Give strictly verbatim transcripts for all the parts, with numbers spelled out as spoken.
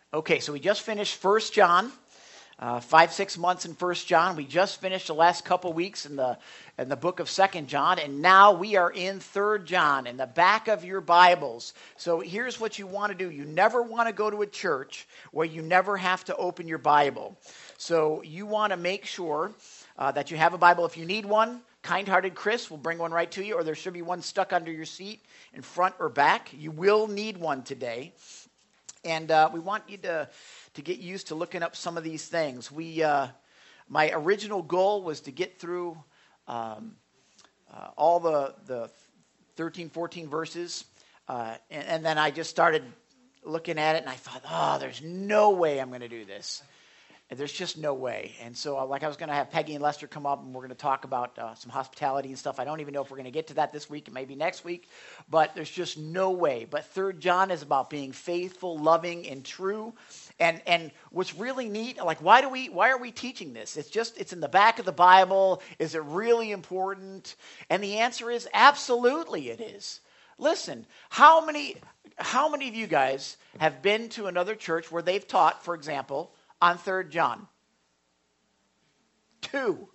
Okay, so we just finished First John, uh, five, six months in First John. We just finished the last couple weeks in the in the book of Second John, and now we are in Third John in the back of your Bibles. So here's what you want to do. You never want to go to a church where you never have to open your Bible. So you want to make sure uh, that you have a Bible. If you need one, kind-hearted Chris will bring one right to you, or there should be one stuck under your seat in front or back. You will need one today. And uh, we want you to, to get used to looking up some of these things. We, uh, my original goal was to get through um, uh, all the, the thirteen, fourteen verses. Uh, and, and then I just started looking at it, and I thought, oh, there's no way I'm going to do this. And there's just no way. And so uh, like I was going to have Peggy and Lester come up, and we're going to talk about uh, some hospitality and stuff. I don't even know if we're going to get to that this week and maybe next week. But there's just no way. But Third John is about being faithful, loving, and true. And and what's really neat, like why do we why are we teaching this? It's just it's in the back of the Bible. Is it really important? And the answer is absolutely it is. Listen, how many how many of you guys have been to another church where they've taught, for example, on Third John? Two.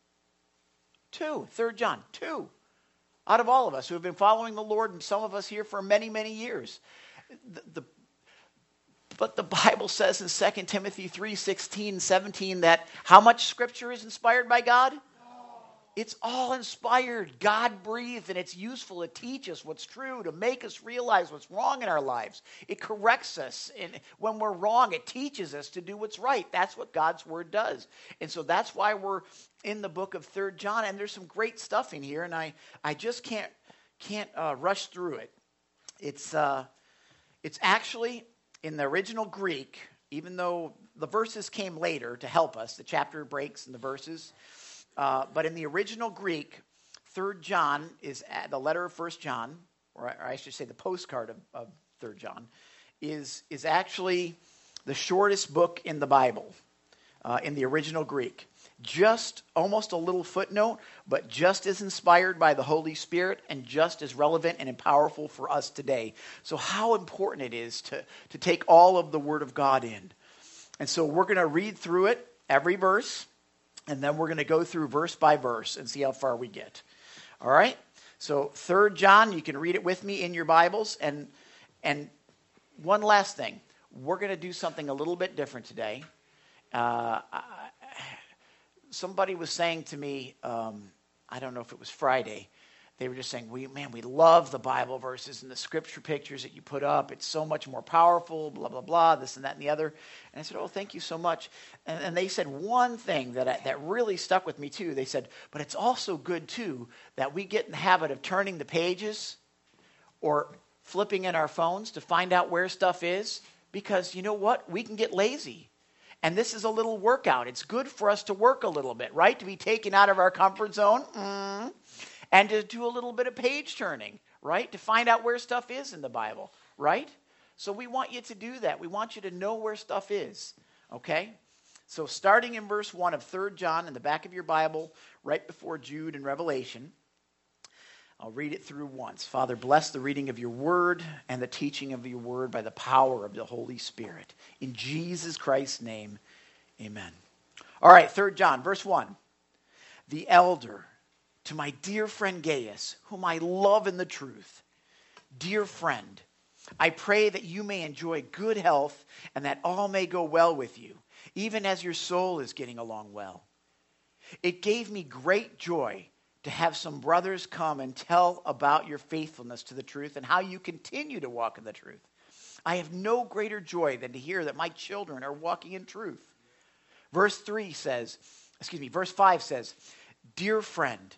Two. Third John. Two. Out of all of us who have been following the Lord, and some of us here for many, many years. The, the, but the Bible says in Second Timothy three, sixteen, seventeen that how much Scripture is inspired by God? It's all inspired, God-breathed, and it's useful to teach us what's true, to make us realize what's wrong in our lives. It corrects us. And when we're wrong, it teaches us to do what's right. That's what God's Word does. And so that's why we're in the book of Third John, and there's some great stuff in here, and I, I just can't can't uh, rush through it. It's uh, it's actually, in the original Greek, even though the verses came later to help us, the chapter breaks and the verses, Uh, but in the original Greek, Third John is at the letter of First John, or I, or I should say the postcard of, of Third John, is is actually the shortest book in the Bible, uh, in the original Greek. Just almost a little footnote, but just as inspired by the Holy Spirit and just as relevant and powerful for us today. So how important it is to, to take all of the Word of God in. And so we're going to read through it, every verse. And then we're going to go through verse by verse and see how far we get. All right? So Third John, you can read it with me in your Bibles. And and one last thing. We're going to do something a little bit different today. Uh, I, somebody was saying to me, um, I don't know if it was Friday, they were just saying, we, man, we love the Bible verses and the scripture pictures that you put up. It's so much more powerful, blah, blah, blah, this and that and the other. And I said, oh, thank you so much. And, and they said one thing that I, that really stuck with me, too. They said, but it's also good, too, that we get in the habit of turning the pages or flipping in our phones to find out where stuff is. Because you know what? We can get lazy. And this is a little workout. It's good for us to work a little bit, right? To be taken out of our comfort zone. Mm. And to do a little bit of page turning, right? To find out where stuff is in the Bible, right? So we want you to do that. We want you to know where stuff is, okay? So starting in verse one of Third John in the back of your Bible, right before Jude and Revelation, I'll read it through once. Father, bless the reading of your word and the teaching of your word by the power of the Holy Spirit. In Jesus Christ's name, amen. All right, Third John, verse one. The elder, to my dear friend Gaius, whom I love in the truth. Dear friend, I pray that you may enjoy good health and that all may go well with you, even as your soul is getting along well. It gave me great joy to have some brothers come and tell about your faithfulness to the truth and how you continue to walk in the truth. I have no greater joy than to hear that my children are walking in truth. Verse three says, excuse me, verse five says, dear friend,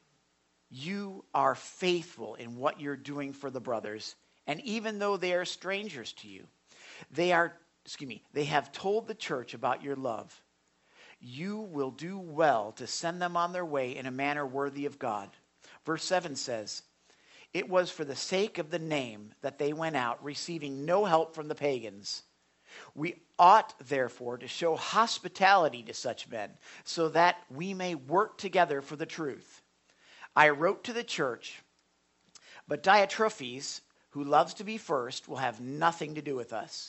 you are faithful in what you're doing for the brothers, and even though they are strangers to you, they are, excuse me, they have told the church about your love. You will do well to send them on their way in a manner worthy of God. Verse seven says, it was for the sake of the name that they went out, receiving no help from the pagans. We ought, therefore, to show hospitality to such men, so that we may work together for the truth. I wrote to the church, but Diotrephes, who loves to be first, will have nothing to do with us,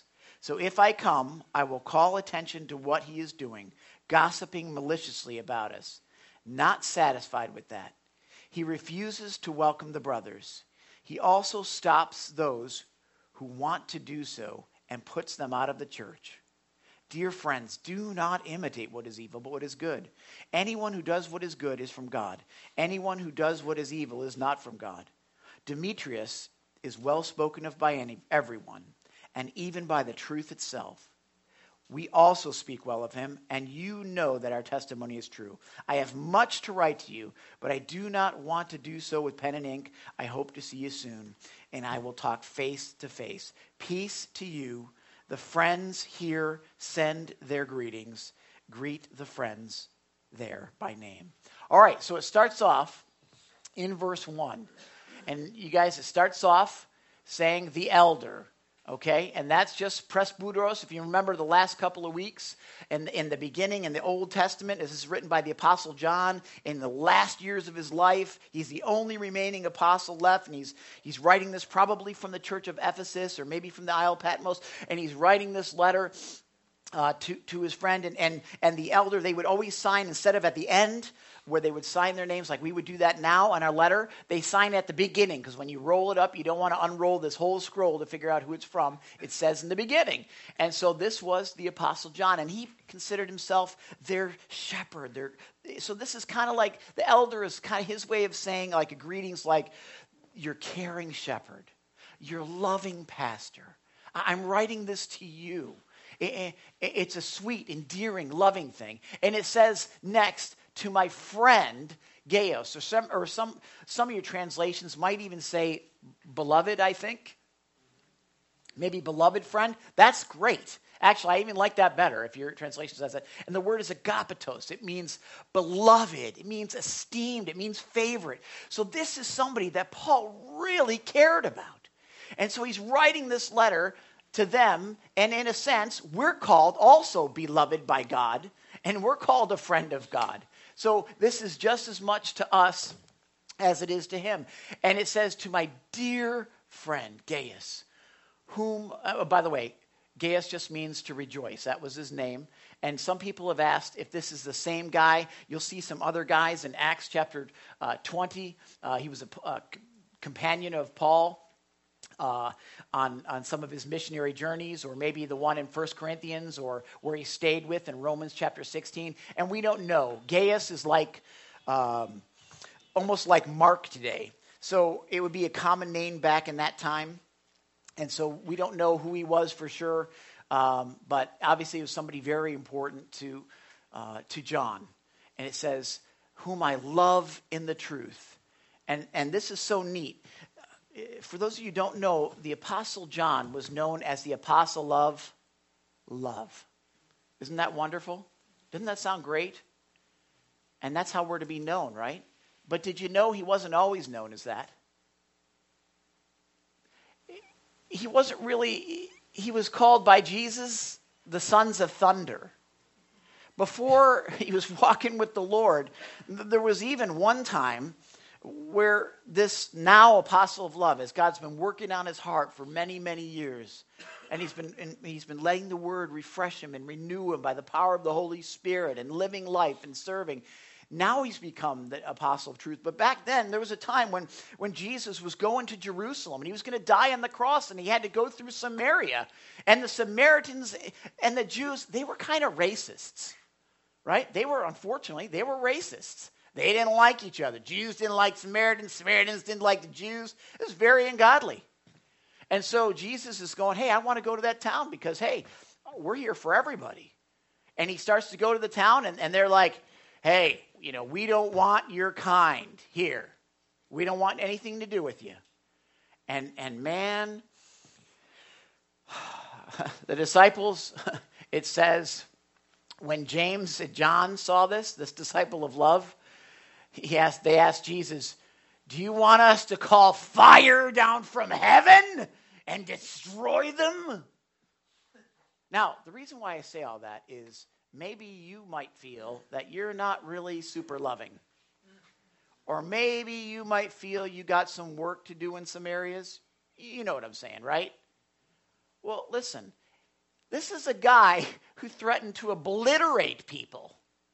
So if I come, I will call attention to what he is doing, gossiping maliciously about us. Not satisfied with that, he refuses to welcome the brothers. He also stops those who want to do so and puts them out of the church. Dear friends, do not imitate what is evil, but what is good. Anyone who does what is good is from God. Anyone who does what is evil is not from God. Demetrius is well spoken of by any, everyone, and even by the truth itself. We also speak well of him, and you know that our testimony is true. I have much to write to you, but I do not want to do so with pen and ink. I hope to see you soon, and I will talk face to face. Peace to you. The friends here send their greetings. Greet the friends there by name. All right, so it starts off in verse one. And you guys, it starts off saying the elder. Okay, and that's just presbyteros. If you remember the last couple of weeks, in, in the beginning, in the Old Testament, this is written by the Apostle John in the last years of his life. He's the only remaining apostle left, and he's he's writing this probably from the church of Ephesus or maybe from the Isle of Patmos, and he's writing this letter uh, to, to his friend. And, and, and the elder, they would always sign, instead of at the end, where they would sign their names like we would do that now on our letter, they sign at the beginning, because when you roll it up, you don't want to unroll this whole scroll to figure out who it's from. It says in the beginning. And so this was the Apostle John, and he considered himself their shepherd. Their, so this is kind of like, the elder is kind of his way of saying like a greetings like, your caring shepherd, your loving pastor. I'm writing this to you. It's a sweet, endearing, loving thing. And it says next, to my friend Gaius, or some, or some, some of your translations might even say beloved, I think. Maybe beloved friend. That's great. Actually, I even like that better if your translation says that. And the word is agapetos. It means beloved. It means esteemed. It means favorite. So this is somebody that Paul really cared about. And so he's writing this letter to them, and in a sense, we're called also beloved by God, and we're called a friend of God. So this is just as much to us as it is to him. And it says, to my dear friend, Gaius, whom, uh, by the way, Gaius just means to rejoice. That was his name. And some people have asked if this is the same guy. You'll see some other guys in Acts chapter uh, twenty. Uh, he was a uh, companion of Paul. Uh, on, on some of his missionary journeys, or maybe the one in First Corinthians, or where he stayed with in Romans chapter sixteen. And we don't know. Gaius is like, um, almost like Mark today. So it would be a common name back in that time. And so we don't know who he was for sure. Um, but obviously he was somebody very important to, uh, to John. And it says, whom I love in the truth. And, and this is so neat. For those of you who don't know, the Apostle John was known as the Apostle of Love. Isn't that wonderful? Doesn't that sound great? And that's how we're to be known, right? But did you know he wasn't always known as that? He wasn't really, he was called by Jesus the sons of thunder. Before he was walking with the Lord, there was even one time where this now apostle of love, as God's been working on his heart for many, many years, and he's been and he's been letting the word refresh him and renew him by the power of the Holy Spirit and living life and serving. Now he's become the apostle of truth. But back then, there was a time when, when Jesus was going to Jerusalem, and he was going to die on the cross, and he had to go through Samaria. And the Samaritans and the Jews, they were kind of racists, right? They were, unfortunately, they were racists. They didn't like each other. Jews didn't like Samaritans. Samaritans didn't like the Jews. It was very ungodly. And so Jesus is going, hey, I want to go to that town because, hey, we're here for everybody. And he starts to go to the town, and, and they're like, hey, you know, we don't want your kind here. We don't want anything to do with you. And, and man, the disciples, it says, when James and John saw this, this disciple of love, He asked, they asked Jesus, do you want us to call fire down from heaven and destroy them? Now, the reason why I say all that is maybe you might feel that you're not really super loving. Or maybe you might feel you got some work to do in some areas. You know what I'm saying, right? Well, listen, This is a guy who threatened to obliterate people.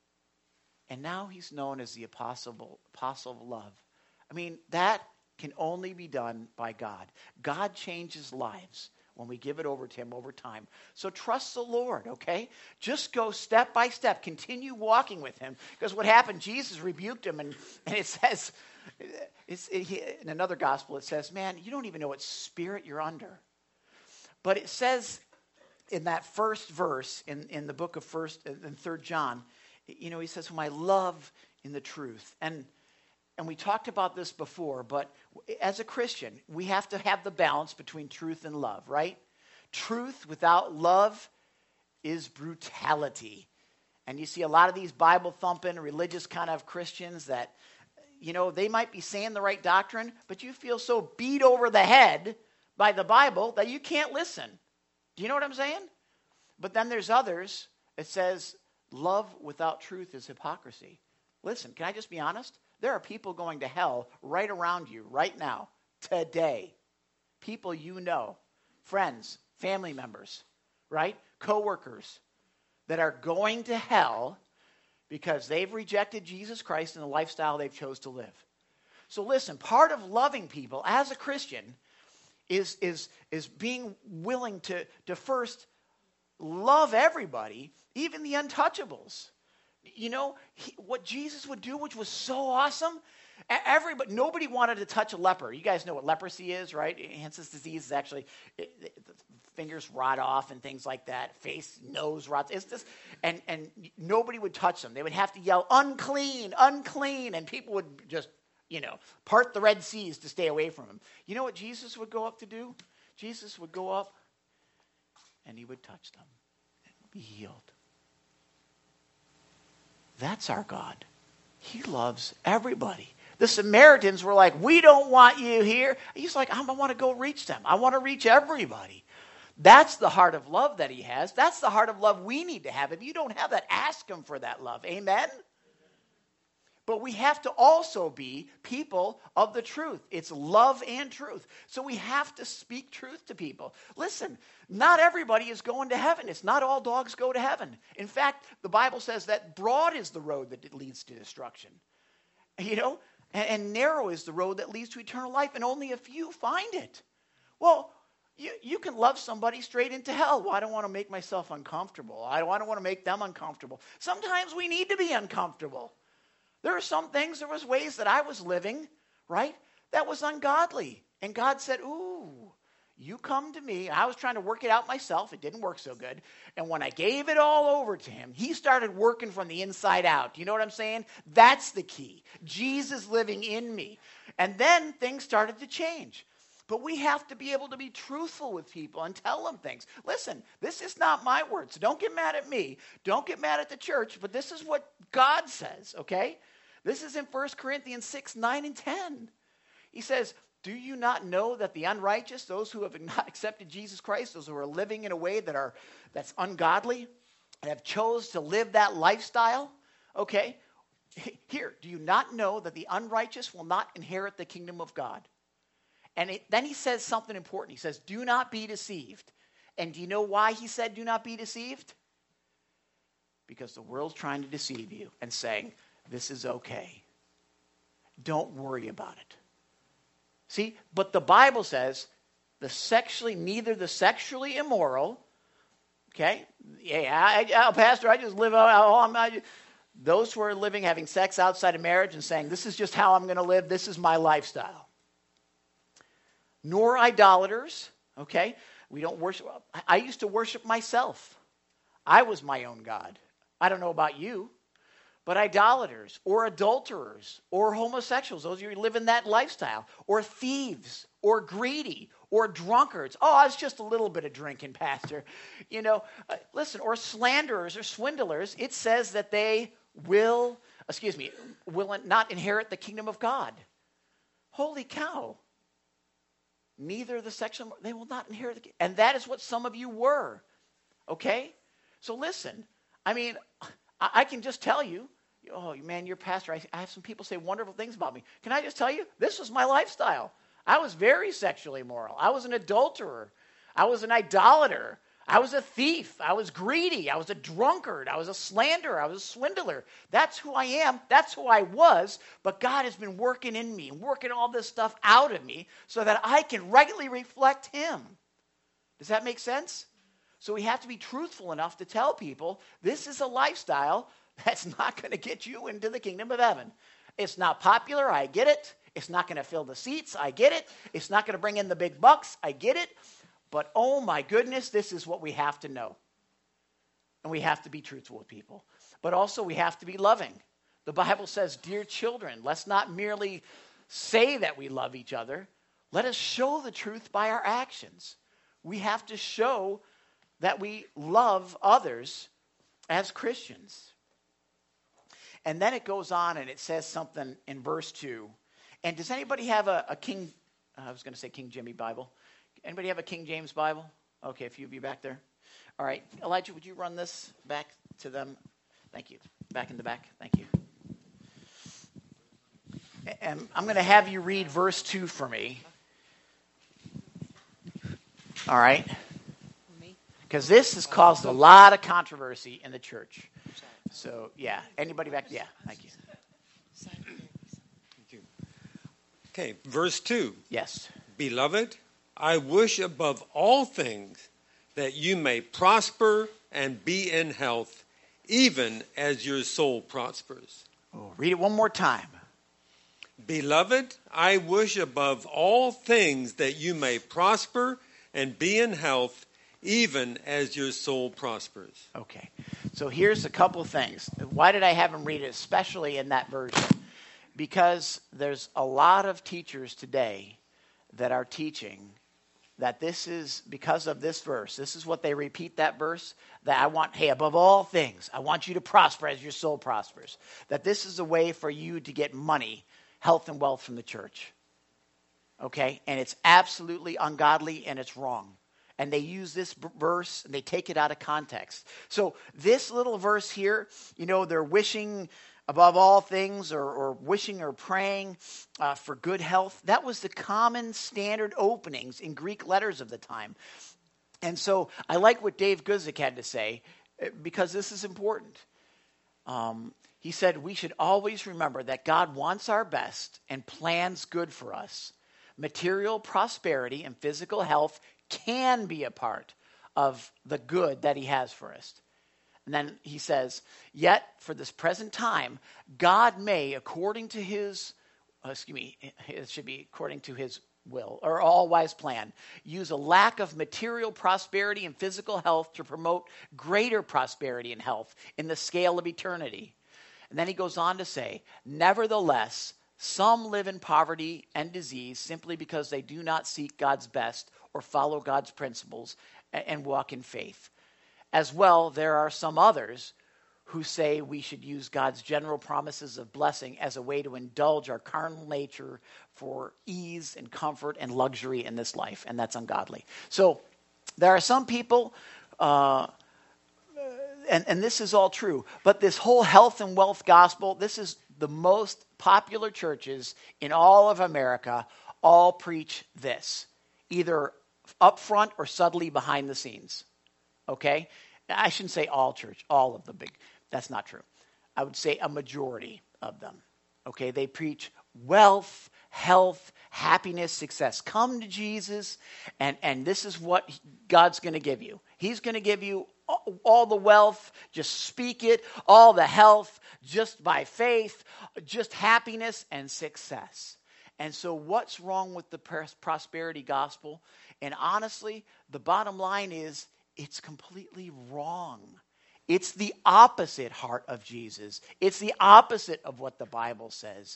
And now he's known as the apostle, apostle of love. I mean, that can only be done by God. God changes lives when we give it over to him over time. So trust the Lord, okay? Just go step by step. Continue walking with him. Because what happened, Jesus rebuked him, and, and it says, it's, it, he, in another gospel, it says, man, you don't even know what spirit you're under. But it says in that first verse in, in the book of First and Third John, you know, he says, whom I love in the truth. And And we talked about this before, but as a Christian, we have to have the balance between truth and love, right? Truth without love is brutality. And you see a lot of these Bible-thumping, religious kind of Christians that, you know, they might be saying the right doctrine, but you feel so beat over the head by the Bible that you can't listen. Do you know what I'm saying? But then there's others, it says, love without truth is hypocrisy. Listen, can I just be honest? There are people going to hell right around you right now, today. People you know, friends, family members, right? Coworkers that are going to hell because they've rejected Jesus Christ and the lifestyle they've chose to live. So listen, part of loving people as a Christian is, is, is being willing to, to first love everybody, even the untouchables. You know, he, what Jesus would do, which was so awesome, everybody, nobody wanted to touch a leper. You guys know what leprosy is, right? Hansen's disease is actually, it, it, the fingers rot off and things like that. Face, nose rots. It's just, and, and nobody would touch them. They would have to yell, unclean, unclean, and people would just, you know, part the Red Seas to stay away from him. You know what Jesus would go up to do? Jesus would go up and he would touch them and be healed. That's our God. He loves everybody. The Samaritans were like, we don't want you here. He's like, I want to go reach them. I want to reach everybody. That's the heart of love that he has. That's the heart of love we need to have. If you don't have that, ask him for that love. Amen? But we have to also be people of the truth. It's love and truth. So we have to speak truth to people. Listen, not everybody is going to heaven. It's not all dogs go to heaven. In fact, the Bible says that broad is the road that leads to destruction. You know, and, and narrow is the road that leads to eternal life, and only a few find it. Well, you, you can love somebody straight into hell. Well, I don't want to make myself uncomfortable. I don't, I don't want to make them uncomfortable. Sometimes we need to be uncomfortable. There are some things, there was ways that I was living, right, that was ungodly. And God said, ooh, you come to me. I was trying to work it out myself. It didn't work so good. And when I gave it all over to him, he started working from the inside out. You know what I'm saying? That's the key. Jesus living in me. And then things started to change. But we have to be able to be truthful with people and tell them things. Listen, this is not my words. Don't get mad at me. Don't get mad at the church. But this is what God says, okay? This is in First Corinthians six, nine, and ten. He says, do you not know that the unrighteous, those who have not accepted Jesus Christ, those who are living in a way that are that's ungodly, have chose to live that lifestyle? Okay, here, do you not know that the unrighteous will not inherit the kingdom of God? And it, then he says something important. He says, do not be deceived. And do you know why he said do not be deceived? Because the world's trying to deceive you and saying, this is okay. Don't worry about it. See, but the Bible says the sexually, neither the sexually immoral, okay? Yeah, I, I, Pastor, I just live, oh, I'm not, those who are living, having sex outside of marriage and saying, this is just how I'm going to live, this is my lifestyle. Nor idolaters, okay? We don't worship, I used to worship myself. I was my own God. I don't know about you. But idolaters or adulterers or homosexuals, those of you who live in that lifestyle, or thieves or greedy or drunkards. Oh, it's just a little bit of drinking, Pastor. You know, uh, listen, or slanderers or swindlers, it says that they will, excuse me, will not inherit the kingdom of God. Holy cow. Neither the sexual, they will not inherit the kingdom. And that is what some of you were. Okay? So listen, I mean, I can just tell you, oh, man, you're a pastor. I, I have some people say wonderful things about me. Can I just tell you, this was my lifestyle. I was very sexually immoral. I was an adulterer. I was an idolater. I was a thief. I was greedy. I was a drunkard. I was a slanderer. I was a swindler. That's who I am. That's who I was. But God has been working in me, working all this stuff out of me so that I can rightly reflect him. Does that make sense? So we have to be truthful enough to tell people this is a lifestyle that's not going to get you into the kingdom of heaven. It's not popular. I get it. It's not going to fill the seats. I get it. It's not going to bring in the big bucks. I get it. But oh my goodness, this is what we have to know. And we have to be truthful with people. But also we have to be loving. The Bible says, dear children, let's not merely say that we love each other. Let us show the truth by our actions. We have to show that we love others as Christians. And then it goes on and it says something in verse two. And does anybody have a, a King, I was going to say King Jimmy Bible. Anybody have a King James Bible? Okay, a few of you back there. All right. Elijah, would you run this back to them? Thank you. Back in the back. Thank you. And I'm going to have you read verse two for me. All right? Because this has caused a lot of controversy in the church. So, yeah. Anybody back? Yeah. Thank you. Thank you. Okay, verse two. Yes. Beloved, I wish above all things that you may prosper and be in health, even as your soul prospers. Oh, read it one more time. Beloved, I wish above all things that you may prosper and be in health, even as your soul prospers. Okay. So here's a couple things. Why did I have him read it, especially in that version? Because there's a lot of teachers today that are teaching that this is, because of this verse, this is what they repeat that verse, that I want, hey, above all things, I want you to prosper as your soul prospers. That this is a way for you to get money, health, and wealth from the church. Okay? And it's absolutely ungodly and it's wrong. And they use this b- verse and they take it out of context. So this little verse here, you know, they're wishing above all things or, or wishing or praying uh, for good health. That was the common standard openings in Greek letters of the time. And so I like what Dave Guzik had to say because this is important. Um, he said we should always remember that God wants our best and plans good for us. Material prosperity and physical health can be a part of the good that he has for us. And then he says, yet for this present time, God may, according to his, uh, excuse me, it should be according to his will, or all-wise plan, use a lack of material prosperity and physical health to promote greater prosperity and health in the scale of eternity. And then he goes on to say, nevertheless, some live in poverty and disease simply because they do not seek God's best or follow God's principles and, and walk in faith. As well, there are some others who say we should use God's general promises of blessing as a way to indulge our carnal nature for ease and comfort and luxury in this life, and that's ungodly. So there are some people, uh, and, and this is all true, but this whole health and wealth gospel, this is the most popular churches in all of America, all preach this, either up front or subtly behind the scenes. Okay? I shouldn't say all church, all of the big. That's not true. I would say a majority of them. Okay? They preach wealth, health, happiness, success. Come to Jesus, and, and this is what God's going to give you. He's going to give you all, all the wealth. Just speak it. All the health, just by faith. Just happiness and success. And so what's wrong with the prosperity gospel? And honestly, the bottom line is, it's completely wrong. It's the opposite heart of Jesus. It's the opposite of what the Bible says.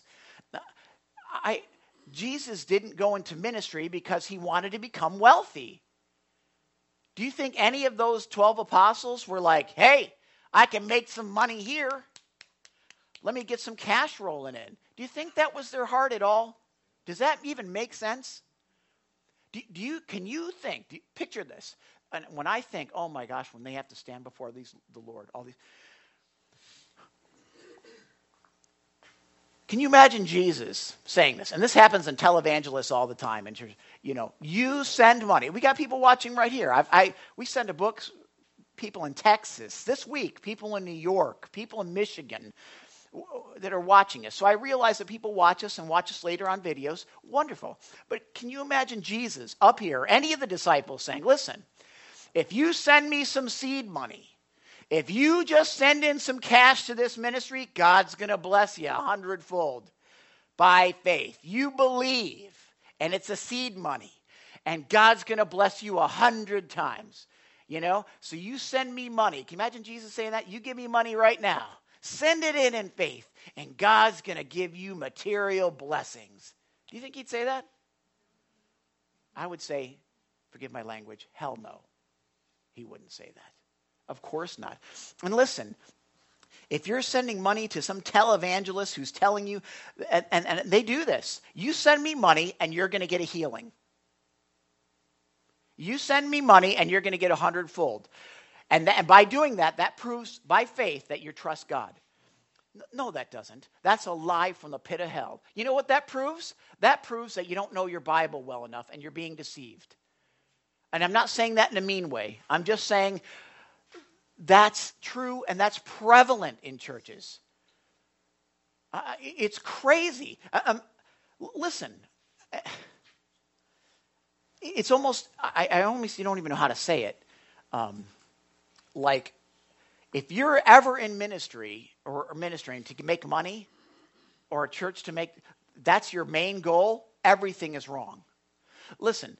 I, Jesus didn't go into ministry because he wanted to become wealthy. Do you think any of those twelve apostles were like, hey, I can make some money here. Let me get some cash rolling in. Do you think that was their heart at all? Does that even make sense? Do, do you? Can you think? Do you, picture this. And when I think, oh my gosh, when they have to stand before these, the Lord, all these. Can you imagine Jesus saying this? And this happens in televangelists all the time. And you know, you send money. We got people watching right here. I've, I we send a book. People in Texas this week. People in New York. People in Michigan that are watching us. So I realize that people watch us and watch us later on videos. Wonderful. But can you imagine Jesus up here? Any of the disciples saying, "Listen, if you send me some seed money." If you just send in some cash to this ministry, God's going to bless you a hundredfold by faith. You believe, and it's a seed money, and God's going to bless you a hundred times. You know, so you send me money. Can you imagine Jesus saying that? You give me money right now. Send it in in faith, and God's going to give you material blessings. Do you think he'd say that? I would say, forgive my language, hell no. He wouldn't say that. Of course not. And listen, if you're sending money to some televangelist who's telling you, and, and, and they do this, you send me money and you're going to get a healing. You send me money and you're going to get a hundredfold. And, that, and by doing that, that proves by faith that you trust God. No, that doesn't. That's a lie from the pit of hell. You know what that proves? That proves that you don't know your Bible well enough and you're being deceived. And I'm not saying that in a mean way. I'm just saying that's true, and that's prevalent in churches. Uh, it's crazy. Uh, um, listen, it's almost, I, I almost don't even know how to say it. Um, like, if you're ever in ministry or, or ministering to make money or a church to make, that's your main goal, everything is wrong. Listen,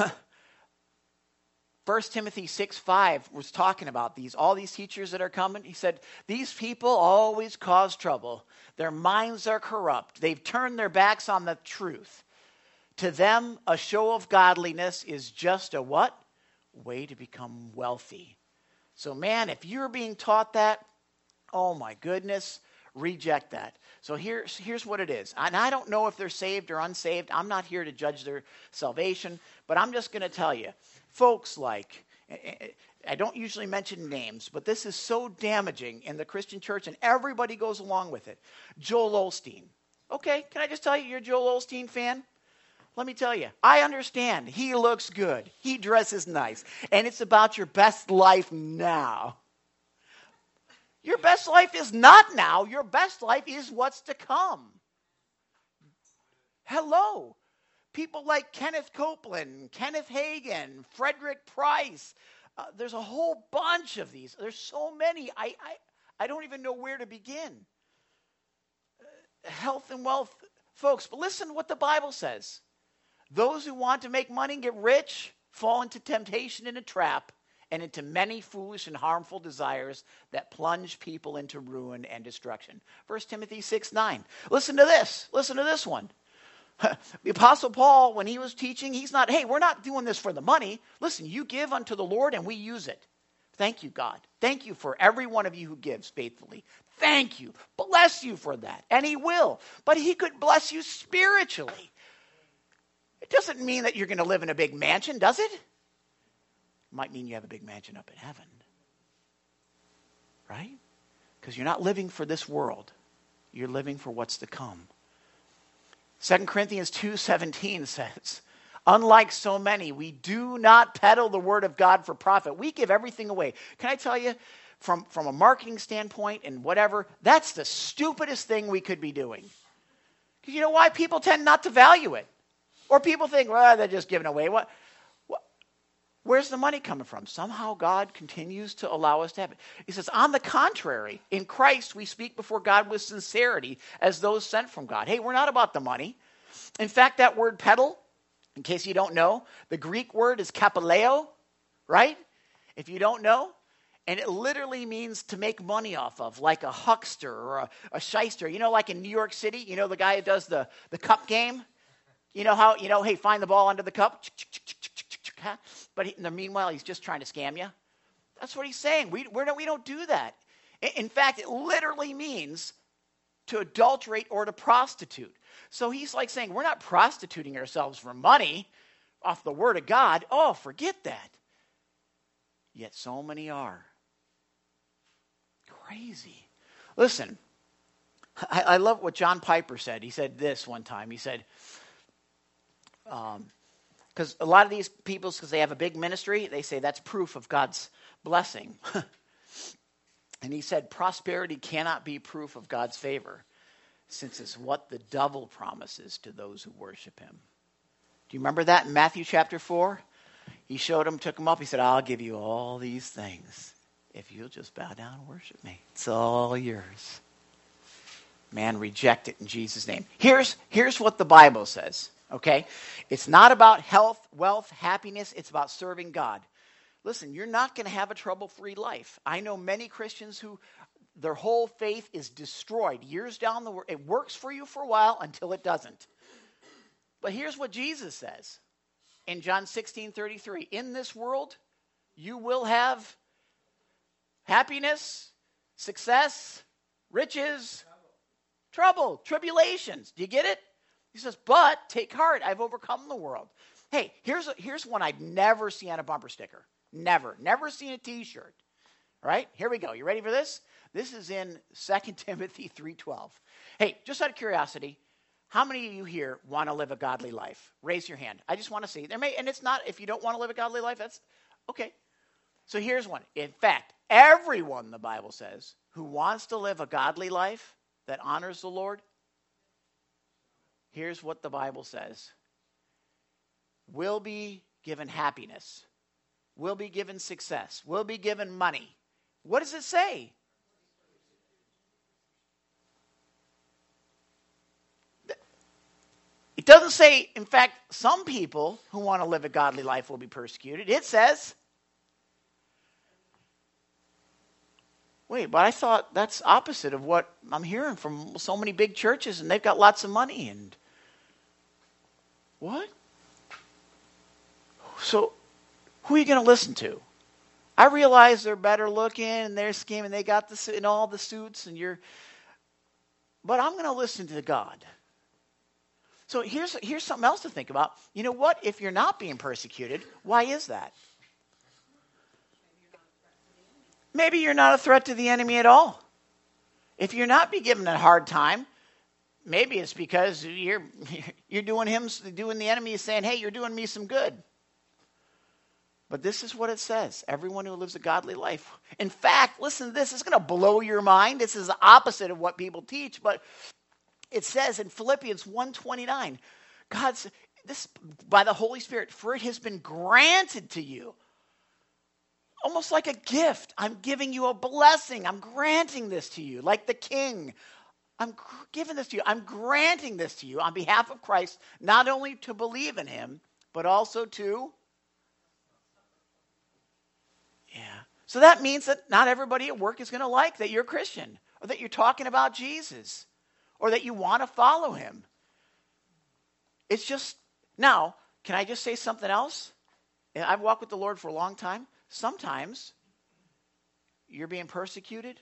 First Timothy six five was talking about these, all these teachers that are coming. He said, these people always cause trouble. Their minds are corrupt. They've turned their backs on the truth. To them, a show of godliness is just a what? Way to become wealthy. So man, if you're being taught that, oh my goodness, reject that. So here's, here's what it is. And I don't know if they're saved or unsaved. I'm not here to judge their salvation, but I'm just going to tell you. Folks like, I don't usually mention names, but this is so damaging in the Christian church, and everybody goes along with it. Joel Osteen. Okay, can I just tell you, you're a Joel Osteen fan? Let me tell you, I understand. He looks good. He dresses nice. And it's about your best life now. Your best life is not now. Your best life is what's to come. Hello. People like Kenneth Copeland, Kenneth Hagin, Frederick Price. Uh, there's a whole bunch of these. There's so many. I, I, I don't even know where to begin. Uh, health and wealth, folks. But listen to what the Bible says. Those who want to make money and get rich fall into temptation and a trap and into many foolish and harmful desires that plunge people into ruin and destruction. First Timothy six nine. Listen to this. Listen to this one. The Apostle Paul, when he was teaching, he's not, hey, we're not doing this for the money. Listen, you give unto the Lord and we use it. Thank you, God. Thank you for every one of you who gives faithfully. Thank you. Bless you for that. And he will. But he could bless you spiritually. It doesn't mean that you're going to live in a big mansion, does it? It might mean you have a big mansion up in heaven. Right? Because you're not living for this world. You're living for what's to come. Second Corinthians two seventeen says, unlike so many, we do not peddle the word of God for profit. We give everything away. Can I tell you, from, from a marketing standpoint and whatever, that's the stupidest thing we could be doing. Because you know why? People tend not to value it. Or people think, well, they're just giving away. What? what? Where's the money coming from? Somehow God continues to allow us to have it. He says, on the contrary, in Christ we speak before God with sincerity as those sent from God. Hey, we're not about the money. In fact, that word peddle, in case you don't know, the Greek word is kapaleo, right? If you don't know, and it literally means to make money off of, like a huckster or a, a shyster. You know, like in New York City, you know the guy who does the, the cup game? You know how, you know, hey, find the ball under the cup. But he, meanwhile, he's just trying to scam you. That's what he's saying. We, we're not, we don't do that. In fact, it literally means to adulterate or to prostitute. So he's like saying, we're not prostituting ourselves for money off the word of God. Oh, forget that. Yet so many are. Crazy. Listen, I, I love what John Piper said. He said this one time. He said, um, because a lot of these people, because they have a big ministry, they say that's proof of God's blessing. And he said, prosperity cannot be proof of God's favor, since it's what the devil promises to those who worship him. Do you remember that in Matthew chapter four? He showed him, took him up. He said, I'll give you all these things if you'll just bow down and worship me. It's all yours. Man, reject it in Jesus' name. Here's, here's what the Bible says, okay? It's not about health, wealth, happiness. It's about serving God. Listen, you're not going to have a trouble-free life. I know many Christians who their whole faith is destroyed years down the road. It works for you for a while until it doesn't. But here's what Jesus says in John sixteen thirty-three. In this world, you will have happiness, success, riches, trouble, tribulations. Do you get it? He says, but take heart, I've overcome the world. Hey, here's, a, here's one I'd never see on a bumper sticker. Never. Never seen a t-shirt. All right, here we go. You ready for this? This is in Second Timothy three twelve. Hey, just out of curiosity, how many of you here want to live a godly life? Raise your hand. I just want to see. There may, and it's not, if you don't want to live a godly life, that's okay. So here's one. In fact, everyone, the Bible says, who wants to live a godly life that honors the Lord, here's what the Bible says. Will be given happiness. Will be given success. Will be given money. What does it say? It doesn't say, in fact, some people who want to live a godly life will be persecuted. It says, wait, but I thought that's opposite of what I'm hearing from so many big churches, and they've got lots of money. And what? So, who are you going to listen to? I realize they're better looking and they're scheming. They got the suit and all the suits, and you're. But I'm going to listen to God. So here's here's something else to think about. You know what? If you're not being persecuted, why is that? Maybe you're not a threat to the enemy at all. If you're not being given a hard time, maybe it's because you're you're doing him doing the enemy is saying, "Hey, you're doing me some good." But this is what it says. Everyone who lives a godly life. In fact, listen to this. It's going to blow your mind. This is the opposite of what people teach. But it says in Philippians one twenty-nine, God's this by the Holy Spirit, for it has been granted to you. Almost like a gift. I'm giving you a blessing. I'm granting this to you. Like the king. I'm giving this to you. I'm granting this to you on behalf of Christ, not only to believe in him, but also to... Yeah. So that means that not everybody at work is going to like that you're a Christian, or that you're talking about Jesus, or that you want to follow him. It's just... Now, can I just say something else? I've walked with the Lord for a long time. Sometimes you're being persecuted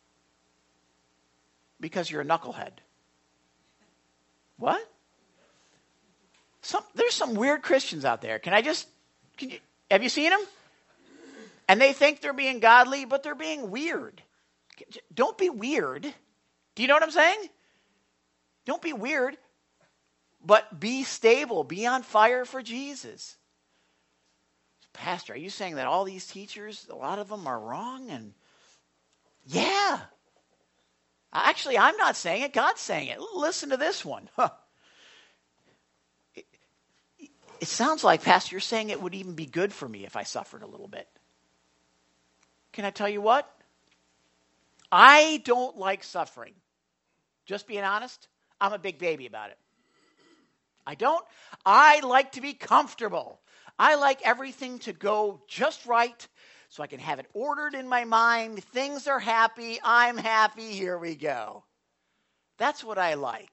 because you're a knucklehead. What? Some, there's some weird Christians out there. Can I just, can you, have you seen them? And they think they're being godly, but they're being weird. Don't be weird. Do you know what I'm saying? Don't be weird, but be stable. Be on fire for Jesus. Pastor, are you saying that all these teachers, a lot of them are wrong? And yeah. Actually, I'm not saying it. God's saying it. Listen to this one. Huh. It, it sounds like, Pastor, you're saying it would even be good for me if I suffered a little bit. Can I tell you what? I don't like suffering. Just being honest, I'm a big baby about it. I don't. I like to be comfortable. I like everything to go just right so I can have it ordered in my mind. Things are happy. I'm happy. Here we go. That's what I like.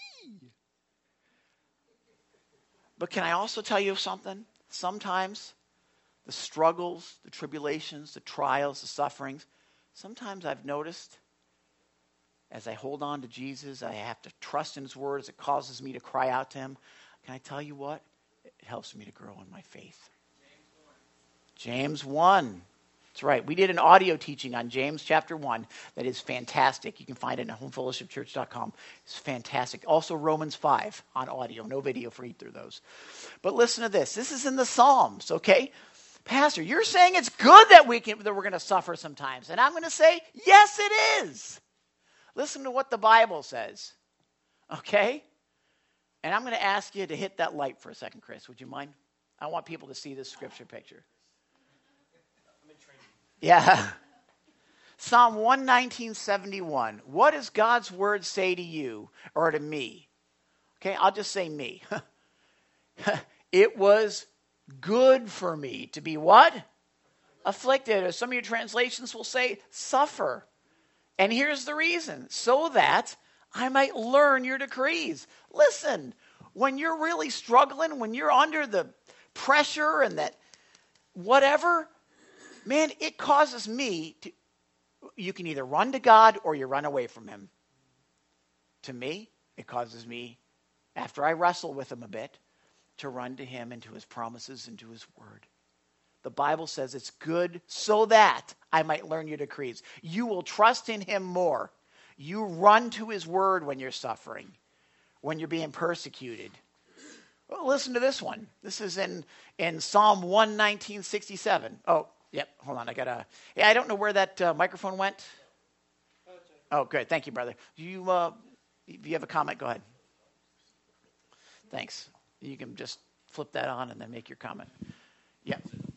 But can I also tell you something? Sometimes the struggles, the tribulations, the trials, the sufferings, sometimes I've noticed as I hold on to Jesus, I have to trust in his words. It causes me to cry out to him. Can I tell you what? It helps me to grow in my faith. James one. That's right. We did an audio teaching on James chapter one that is fantastic. You can find it at home fellowship church dot com. It's fantastic. Also Romans five on audio. No video for either of those. But listen to this. This is in the Psalms, okay? Pastor, you're saying it's good that we can that we're going to suffer sometimes. And I'm going to say, yes, it is. Listen to what the Bible says, okay? And I'm going to ask you to hit that light for a second, Chris. Would you mind? I want people to see this scripture picture. Yeah. Psalm one nineteen seventy-one. What does God's word say to you or to me? Okay, I'll just say me. It was good for me to be what? Afflicted. Or some of your translations will say suffer. And here's the reason. So that I might learn your decrees. Listen, when you're really struggling, when you're under the pressure and that whatever, man, it causes me to, you can either run to God or you run away from him. To me, it causes me, after I wrestle with him a bit, to run to him and to his promises and to his word. The Bible says it's good so that I might learn your decrees. You will trust in him more. You run to his word when you're suffering, when you're being persecuted. Well, listen to this one. This is in, in Psalm one nineteen sixty-seven. Oh, yep, hold on. I got to, yeah, I don't know where that uh, microphone went. Oh, good. Thank you, brother. You, uh, if you have a comment, go ahead. Thanks. You can just flip that on and then make your comment. Yeah.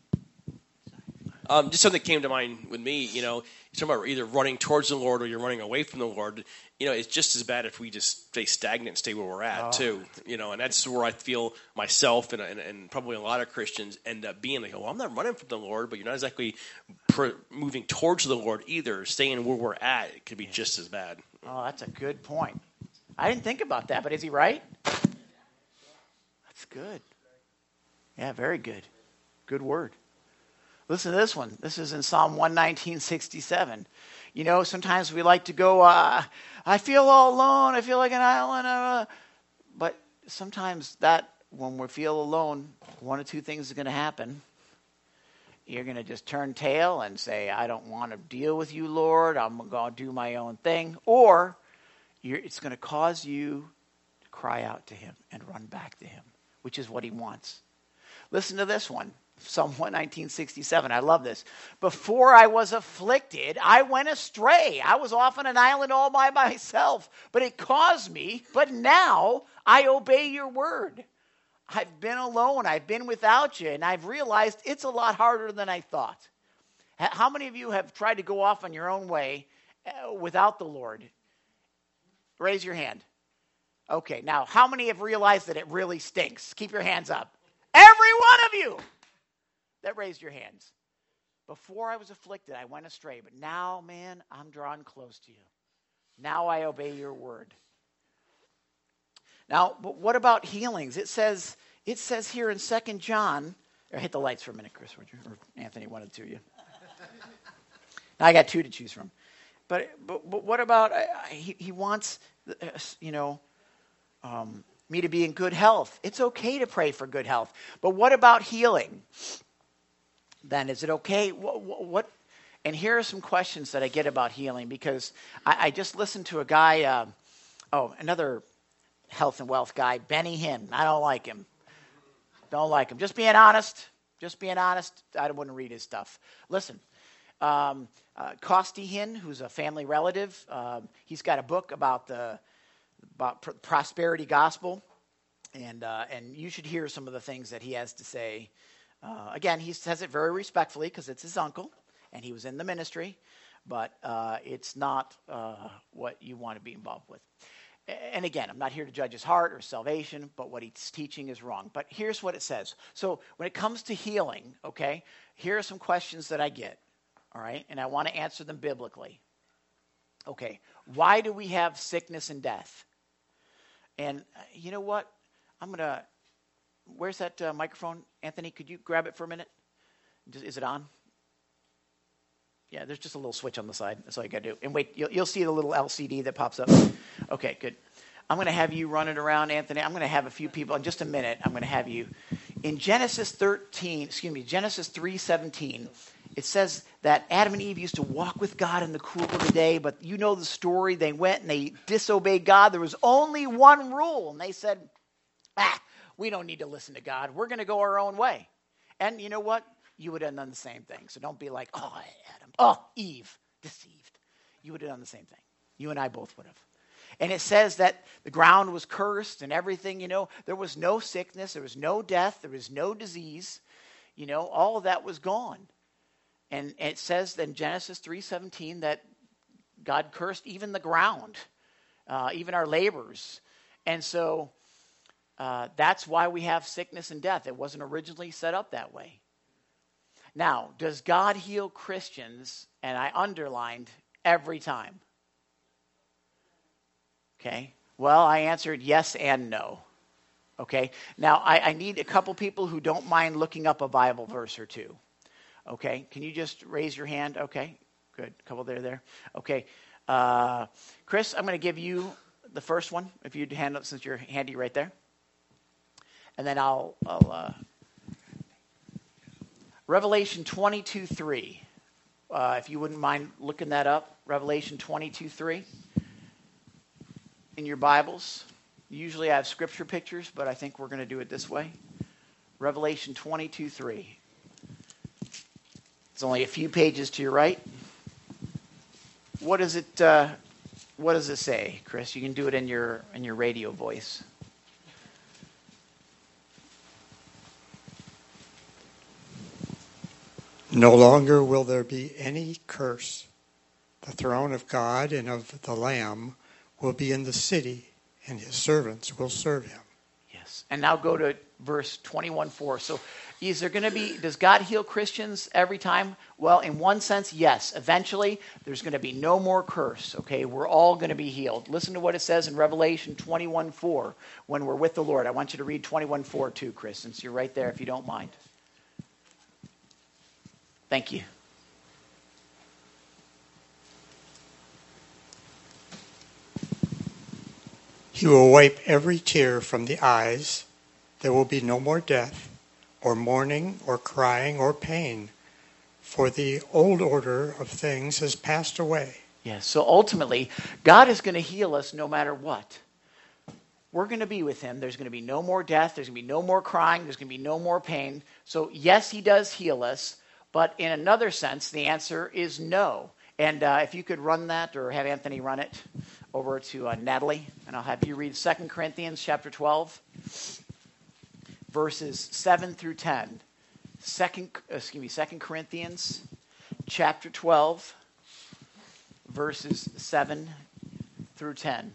Um, just something that came to mind with me, you know, you're talking about either running towards the Lord or you're running away from the Lord. You know, it's just as bad if we just stay stagnant and stay where we're at, oh. too. You know, and that's where I feel myself and, and, and probably a lot of Christians end up being like, well, I'm not running from the Lord, but you're not exactly pr- moving towards the Lord either. Staying where we're at, it could be just as bad. Oh, that's a good point. I didn't think about that, but is he right? That's good. Yeah, very good. Good word. Listen to this one. This is in Psalm one nineteen sixty-seven. You know, sometimes we like to go, uh, I feel all alone. I feel like an island. Uh, but sometimes that, when we feel alone, one of two things are going to happen. You're going to just turn tail and say, I don't want to deal with you, Lord. I'm going to do my own thing. Or you're, it's going to cause you to cry out to him and run back to him, which is what he wants. Listen to this one. Psalm one nineteen sixty-seven. I love this. Before I was afflicted, I went astray. I was off on an island all by myself, but it caused me. But now I obey your word. I've been alone. I've been without you, and I've realized it's a lot harder than I thought. How many of you have tried to go off on your own way without the Lord? Raise your hand. Okay, now how many have realized that it really stinks? Keep your hands up. Every one of you that raised your hands. Before I was afflicted, I went astray. But now, man, I'm drawn close to you. Now I obey your word. Now, but what about healings? It says it says here in Second John, or hit the lights for a minute, Chris, would you? Or Anthony, one of the two of you. Now I got two to choose from. But but, but what about, uh, he, he wants, uh, you know, um, me to be in good health. It's okay to pray for good health. But what about healing? Then is it okay? What, what? And here are some questions that I get about healing, because I, I just listened to a guy, uh, oh, another health and wealth guy, Benny Hinn. I don't like him. Don't like him. Just being honest. Just being honest. I wouldn't read his stuff. Listen, um, uh, Costi Hinn, who's a family relative, uh, he's got a book about the about pr- prosperity gospel, and uh, and you should hear some of the things that he has to say. Uh, again, he says it very respectfully because it's his uncle, and he was in the ministry, but uh, it's not uh, what you want to be involved with. And again, I'm not here to judge his heart or salvation, but what he's teaching is wrong. But here's what it says. So when it comes to healing, okay, here are some questions that I get, all right, and I want to answer them biblically. Okay, why do we have sickness and death? And uh, you know what? I'm going to... Where's that uh, microphone? Anthony, could you grab it for a minute? Is it on? Yeah, there's just a little switch on the side. That's all you got to do. And wait, you'll, you'll see the little L C D that pops up. Okay, good. I'm going to have you run it around, Anthony. I'm going to have a few people. In just a minute, I'm going to have you. In Genesis thirteen, excuse me, Genesis three seventeen, it says that Adam and Eve used to walk with God in the cool of the day, but you know the story. They went and they disobeyed God. There was only one rule, and they said, ah, we don't need to listen to God. We're going to go our own way. And you know what? You would have done the same thing. So don't be like, oh, Adam, oh, Eve, deceived. You would have done the same thing. You and I both would have. And it says that the ground was cursed and everything, you know. There was no sickness. There was no death. There was no disease. You know, all of that was gone. And it says in Genesis three seventeen that God cursed even the ground, uh, even our labors. And so uh, that's why we have sickness and death. It wasn't originally set up that way. Now, does God heal Christians? And I underlined every time. Okay. Well, I answered yes and no. Okay. Now, I, I need a couple people who don't mind looking up a Bible verse or two. Okay. Can you just raise your hand? Okay. Good. A couple there, there. Okay. Uh, Chris, I'm going to give you the first one, if you'd hand up since you're handy right there. And then I'll, I'll uh, Revelation twenty-two three. Uh, if you wouldn't mind looking that up. Revelation twenty-two three. In your Bibles. Usually I have scripture pictures, but I think we're going to do it this way. Revelation twenty-two three. It's only a few pages to your right. What does it uh, what does it say, Chris? You can do it in your in your radio voice. No longer will there be any curse. The throne of God and of the Lamb will be in the city, and his servants will serve him. Yes. And now go to verse twenty-one four. So is there going to be, does God heal Christians every time? Well, in one sense, yes. Eventually, there's going to be no more curse. Okay, we're all going to be healed. Listen to what it says in Revelation twenty-one four when we're with the Lord. I want you to read twenty-one four too, Chris, since you're right there, if you don't mind. Thank you. He will wipe every tear from the eyes. There will be no more death, or mourning, or crying, or pain, for the old order of things has passed away. Yes, so ultimately, God is going to heal us no matter what. We're going to be with him. There's going to be no more death. There's going to be no more crying. There's going to be no more pain. So yes, he does heal us, but in another sense, the answer is no. And uh, if you could run that, or have Anthony run it over to uh, Natalie, and I'll have you read Second Corinthians chapter twelve, verses seven through ten. Second, excuse me, Second Corinthians chapter twelve, verses seven through ten.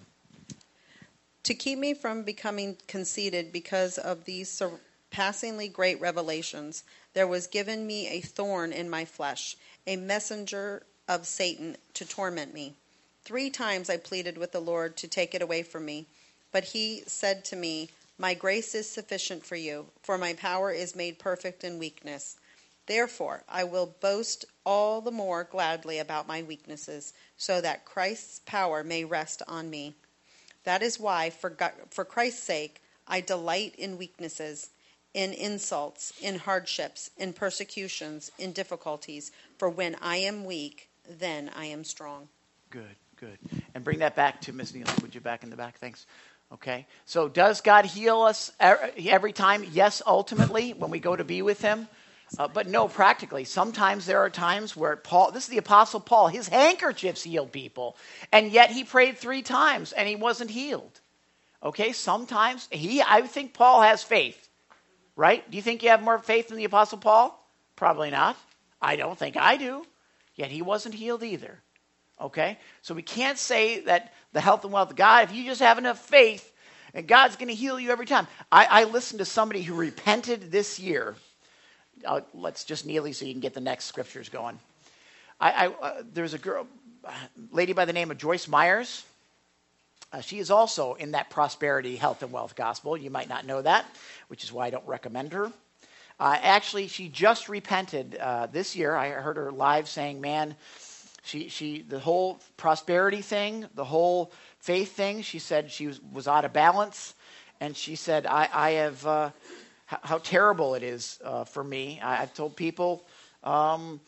To keep me from becoming conceited because of these surpassingly great revelations, there was given me a thorn in my flesh, a messenger of Satan to torment me. Three times I pleaded with the Lord to take it away from me, but he said to me, my grace is sufficient for you, for my power is made perfect in weakness. Therefore, I will boast all the more gladly about my weaknesses, so that Christ's power may rest on me. That is why, for God, for Christ's sake, I delight in weaknesses, in insults, in hardships, in persecutions, in difficulties. For when I am weak, then I am strong. Good, good. And bring that back to Miss Neal. Would you back in the back? Thanks. Okay. So does God heal us every time? Yes, ultimately, when we go to be with him. Uh, but no, practically. Sometimes there are times where Paul, this is the Apostle Paul, his handkerchiefs healed people. And yet he prayed three times and he wasn't healed. Okay, sometimes he, I think Paul has faith, right? Do you think you have more faith than the Apostle Paul? Probably not. I don't think I do. Yet he wasn't healed either. Okay? So we can't say that the health and wealth of God, if you just have enough faith, and God's going to heal you every time. I, I listened to somebody who repented this year. Uh, let's just Neely so you can get the next scriptures going. I, I uh, there's a girl, a lady by the name of Joyce Myers. Uh, she is also in that prosperity, health, and wealth gospel. You might not know that, which is why I don't recommend her. Uh, actually, she just repented uh, this year. I heard her live saying, man, she she the whole prosperity thing, the whole faith thing, she said she was, was out of balance. And she said, I, I have, uh, h- how terrible it is uh, for me. I, I've told people, um,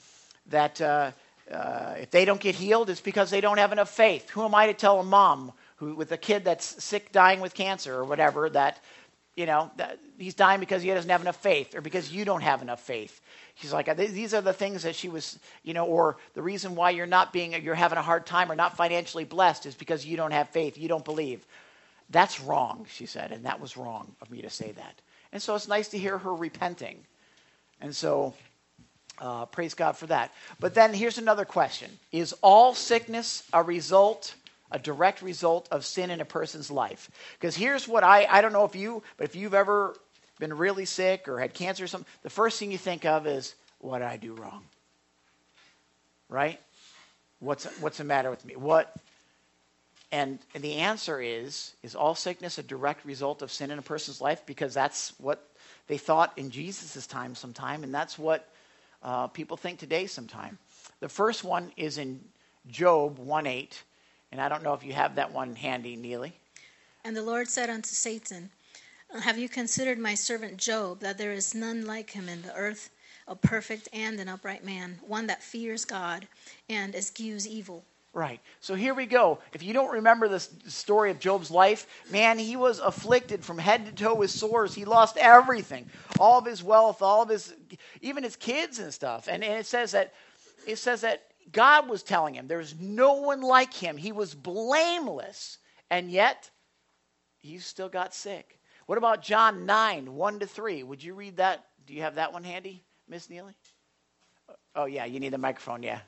that uh, uh, if they don't get healed, it's because they don't have enough faith. Who am I to tell a mom who with a kid that's sick, dying with cancer or whatever, that, you know, that he's dying because he doesn't have enough faith or because you don't have enough faith? She's like, these are the things that she was, you know, or the reason why you're not being, you're having a hard time or not financially blessed is because you don't have faith, you don't believe. That's wrong, she said, and that was wrong of me to say that. And so it's nice to hear her repenting. And so uh, praise God for that. But then here's another question. Is all sickness a result, a direct result of sin in a person's life? Because here's what I, I don't know if you, but if you've ever been really sick or had cancer or something, the first thing you think of is, what did I do wrong? Right? What's what's the matter with me? What? And, and the answer is, is all sickness a direct result of sin in a person's life? Because that's what they thought in Jesus' time sometime, and that's what uh, people think today sometime. The first one is in Job one eight, and I don't know if you have that one handy, Neely. And the Lord said unto Satan, have you considered my servant Job, that there is none like him in the earth, a perfect and an upright man, one that fears God and eschews evil? Right. So here we go. If you don't remember the story of Job's life, man, he was afflicted from head to toe with sores. He lost everything, all of his wealth, all of his, even his kids and stuff. And, and it says that it says that God was telling him there's no one like him. He was blameless, and yet he still got sick. What about John nine, one to three? Would you read that? Do you have that one handy, Miss Neely? Oh, yeah, you need the microphone, yeah.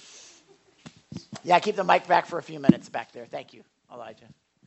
Yeah, keep the mic back for a few minutes back there. Thank you, Elijah.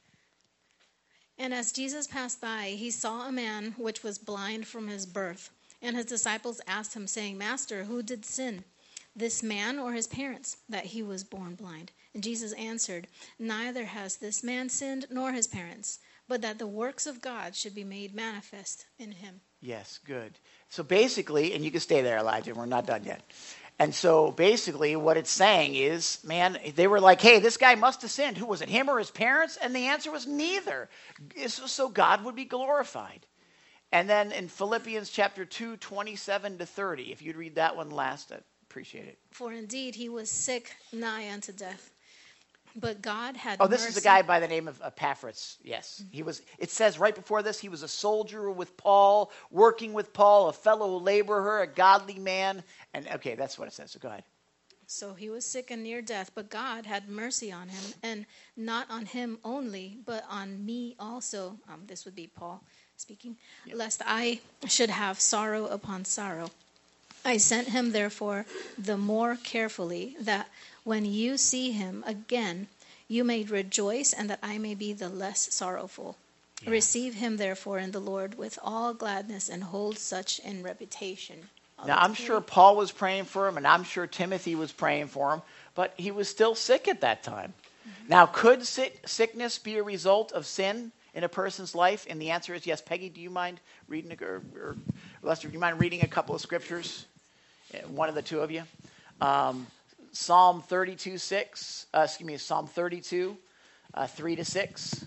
And as Jesus passed by, he saw a man which was blind from his birth. And his disciples asked him, saying, Master, who did sin, this man or his parents, that he was born blind? And Jesus answered, neither has this man sinned nor his parents, but that the works of God should be made manifest in him. Yes, good. So basically, and you can stay there, Elijah, we're not done yet. And so basically what it's saying is, man, they were like, hey, this guy must have sinned. Who was it, him or his parents? And the answer was neither. So God would be glorified. And then in Philippians chapter two, twenty-seven to thirty, if you'd read that one last, I'd appreciate it. For indeed he was sick nigh unto death, but God had Oh, this mercy. is a guy by the name of Epaphras. Yes. He was. It says right before this, he was a soldier with Paul, working with Paul, a fellow laborer, a godly man. And okay, that's what it says. So go ahead. So he was sick and near death, but God had mercy on him, and not on him only, but on me also. Um, this would be Paul speaking. Yep. Lest I should have sorrow upon sorrow. I sent him therefore the more carefully, that when you see him again, you may rejoice, and that I may be the less sorrowful. Yeah. Receive him therefore in the Lord with all gladness, and hold such in reputation. Now, I'm sure Paul was praying for him, and I'm sure Timothy was praying for him, but he was still sick at that time. Mm-hmm. Now, could sick, sickness be a result of sin in a person's life? And the answer is yes. Peggy, do you mind reading, or, or Lester, do you mind reading a couple of scriptures? One of the two of you. Um, Psalm thirty-two, six, uh, excuse me, Psalm thirty-two, uh, three to six.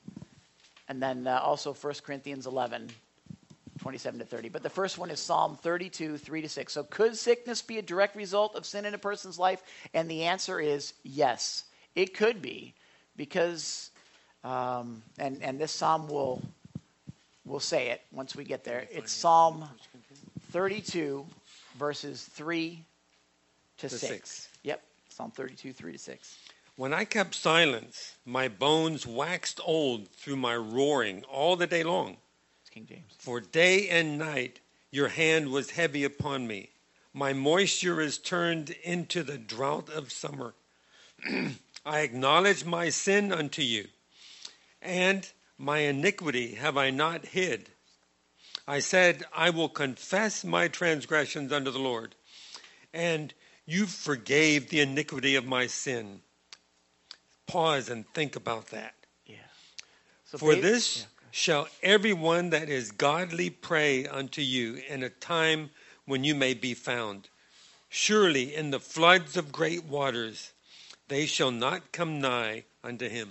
And then uh, also First Corinthians eleven, twenty-seven to thirty. But the first one is Psalm thirty-two, three to six. So could sickness be a direct result of sin in a person's life? And the answer is yes, it could be. Because, um, and, and this psalm will, will say it once we get there. It's Psalm thirty-two, verses three to six. six. Yep, Psalm thirty-two, three to six. When I kept silence, my bones waxed old through my roaring all the day long. It's King James. For day and night your hand was heavy upon me. My moisture is turned into the drought of summer. I acknowledge my sin unto you, and my iniquity have I not hid. I said, I will confess my transgressions unto the Lord, and you forgave the iniquity of my sin. Pause and think about that. Yeah. So For babe, this yeah, shall everyone that is godly pray unto you in a time when you may be found. Surely in the floods of great waters they shall not come nigh unto him.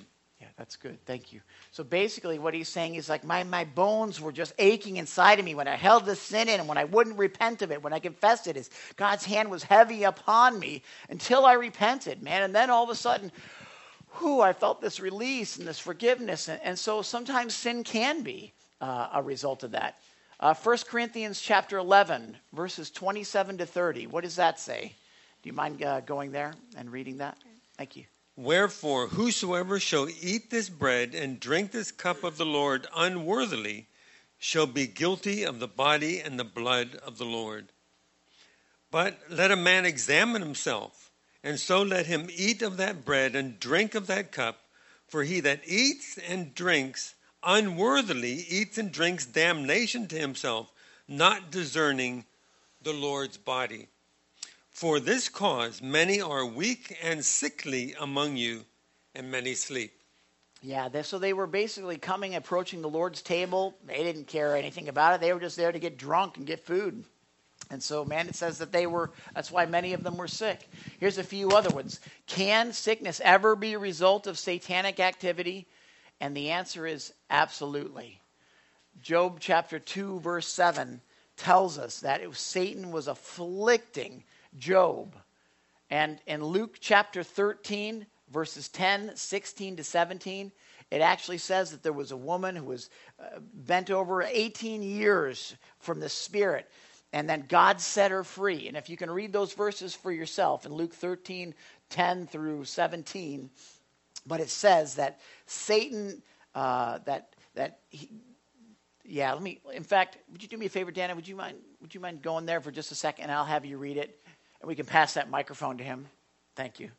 Yeah, that's good. Thank you. So basically what he's saying is like my, my bones were just aching inside of me when I held the sin in and when I wouldn't repent of it, when I confessed it, is God's hand was heavy upon me until I repented, man. And then all of a sudden, whew, I felt this release and this forgiveness. And, and so sometimes sin can be uh, a result of that. Uh, First Corinthians chapter eleven, verses twenty-seven to thirty. What does that say? Do you mind uh, going there and reading that? Thank you. Wherefore, whosoever shall eat this bread and drink this cup of the Lord unworthily shall be guilty of the body and the blood of the Lord. But let a man examine himself, and so let him eat of that bread and drink of that cup. For he that eats and drinks unworthily eats and drinks damnation to himself, not discerning the Lord's body. For this cause many are weak and sickly among you, and many sleep. Yeah, they, so they were basically coming, approaching the Lord's table. They didn't care anything about it. They were just there to get drunk and get food. And so, man, it says that they were, that's why many of them were sick. Here's a few other ones. Can sickness ever be a result of satanic activity? And the answer is absolutely. Job chapter two, verse seven tells us that it was Satan was afflicting Job. And in Luke chapter thirteen, verses ten, sixteen to seventeen, it actually says that there was a woman who was uh, bent over eighteen years from the spirit, and then God set her free. And if you can read those verses for yourself in Luke thirteen, ten through seventeen, but it says that Satan, uh, that that he, yeah, let me. In fact, would you do me a favor, Dana? Would you mind? Would you mind going there for just a second, and I'll have you read it, and we can pass that microphone to him. Thank you.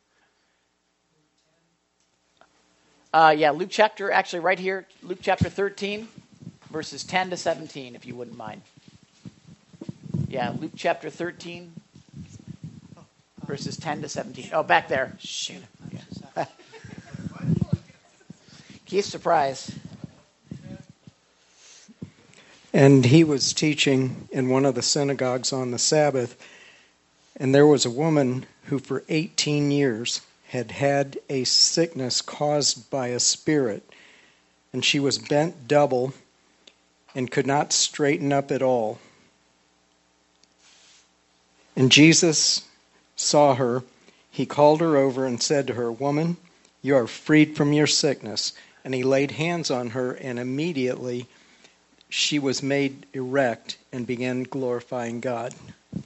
Uh, yeah, Luke chapter, actually right here, Luke chapter thirteen, verses ten to seventeen, if you wouldn't mind. Yeah, Luke chapter thirteen, verses ten to seventeen. Oh, back there. Shoot. Yeah. Keith's surprised. And he was teaching in one of the synagogues on the Sabbath, and there was a woman who for eighteen years had had a sickness caused by a spirit, and she was bent double and could not straighten up at all. And Jesus saw her. He called her over and said to her, "Woman, you are freed from your sickness." And he laid hands on her, and immediately she was made erect and began glorifying God.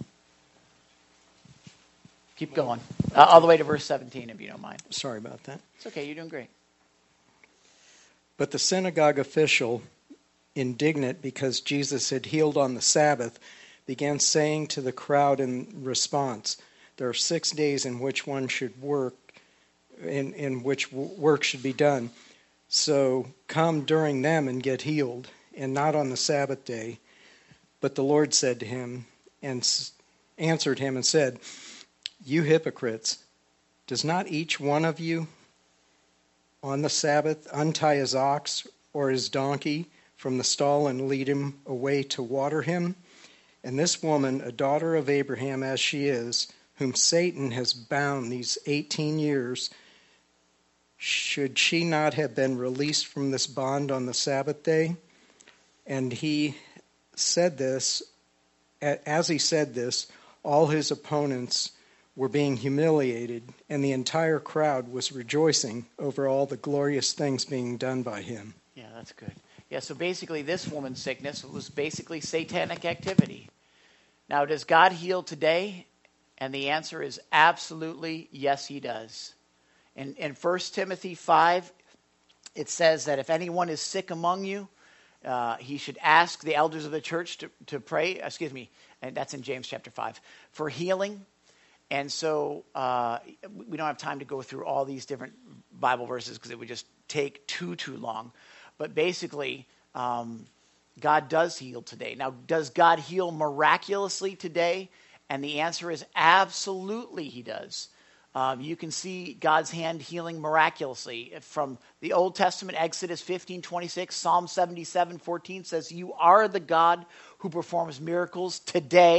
Keep going. Uh, all the way to verse seventeen, if you don't mind. Sorry about that. It's okay. You're doing great. But the synagogue official, indignant because Jesus had healed on the Sabbath, began saying to the crowd in response, "There are six days in which one should work, in, in which work should be done. So come during them and get healed, and not on the Sabbath day." But the Lord said to him, and answered him and said, "You hypocrites, does not each one of you on the Sabbath untie his ox or his donkey from the stall and lead him away to water him? And this woman, a daughter of Abraham as she is, whom Satan has bound these eighteen years, should she not have been released from this bond on the Sabbath day?" And he said this, as he said this, all his opponents were being humiliated, and the entire crowd was rejoicing over all the glorious things being done by him. Yeah, that's good. Yeah, so basically this woman's sickness was basically satanic activity. Now, does God heal today? And the answer is absolutely yes, he does. In, in First Timothy five, it says that if anyone is sick among you, uh, he should ask the elders of the church to, to pray, excuse me, and that's in James chapter five, for healing. And so uh, we don't have time to go through all these different Bible verses because it would just take too, too long. But basically, um, God does heal today. Now, does God heal miraculously today? And the answer is absolutely he does. Um, you can see God's hand healing miraculously. From the Old Testament, Exodus fifteen twenty-six, Psalm seventy-seven fourteen says, "You are the God who performs miracles today."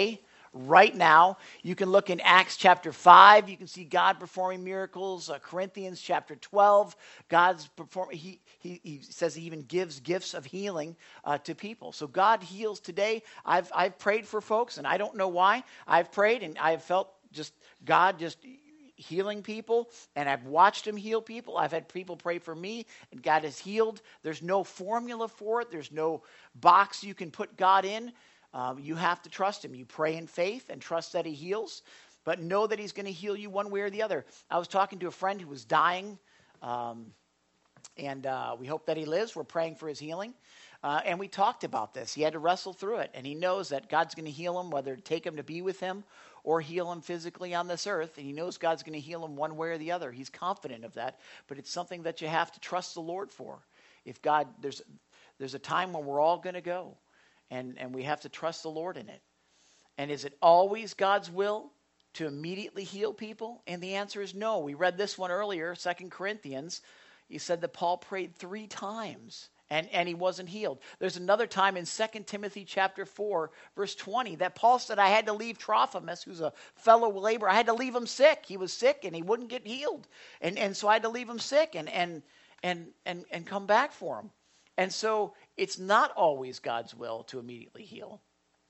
right now. You can look in Acts chapter five. You can see God performing miracles. Uh, Corinthians chapter twelve. God's performing. He, he, he says he even gives gifts of healing uh, to people. So God heals today. I've, I've prayed for folks, and I don't know why. I've prayed, and I've felt just God just healing people, and I've watched him heal people. I've had people pray for me, and God has healed. There's no formula for it. There's no box you can put God in. Um, you have to trust him. You pray in faith and trust that he heals, but know that he's going to heal you one way or the other. I was talking to a friend who was dying, um, and uh, we hope that he lives. We're praying for his healing. Uh, and we talked about this. He had to wrestle through it, and he knows that God's going to heal him, whether to take him to be with him or heal him physically on this earth, and he knows God's going to heal him one way or the other. He's confident of that, but it's something that you have to trust the Lord for. If God, there's there's a time when we're all going to go, and, and we have to trust the Lord in it. And is it always God's will to immediately heal people? And the answer is no. We read this one earlier, Second Corinthians. He said that Paul prayed three times. And, and he wasn't healed. There's another time in Second Timothy chapter four, verse twenty, that Paul said, I had to leave Trophimus, who's a fellow laborer. I had to leave him sick. He was sick and he wouldn't get healed. And, and so I had to leave him sick and, and, and, and, and come back for him. And so it's not always God's will to immediately heal.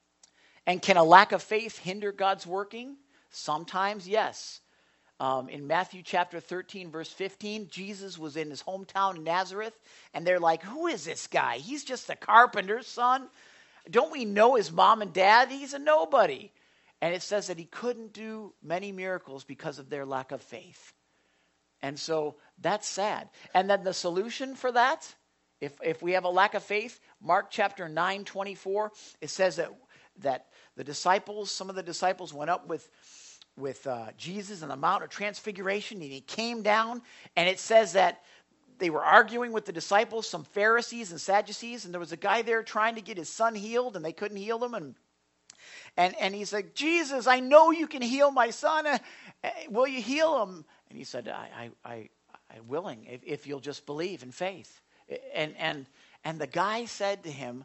And can a lack of faith hinder God's working? Sometimes, yes. Um, in Matthew chapter thirteen, verse fifteen, Jesus was in his hometown Nazareth, and they're like, who is this guy? He's just a carpenter's son. Don't we know his mom and dad? He's a nobody. And it says that he couldn't do many miracles because of their lack of faith. And so that's sad. And then the solution for that, if, if we have a lack of faith, Mark chapter nine, twenty-four, it says that, that the disciples, some of the disciples went up with with uh, Jesus on the Mount of Transfiguration, and he came down, and it says that they were arguing with the disciples, some Pharisees and Sadducees, and there was a guy there trying to get his son healed, and they couldn't heal him, and and and he's like, Jesus, I know you can heal my son. Uh, will you heal him? And he said, I, I, I, I'm willing, if, if you'll just believe in faith. And and and the guy said to him,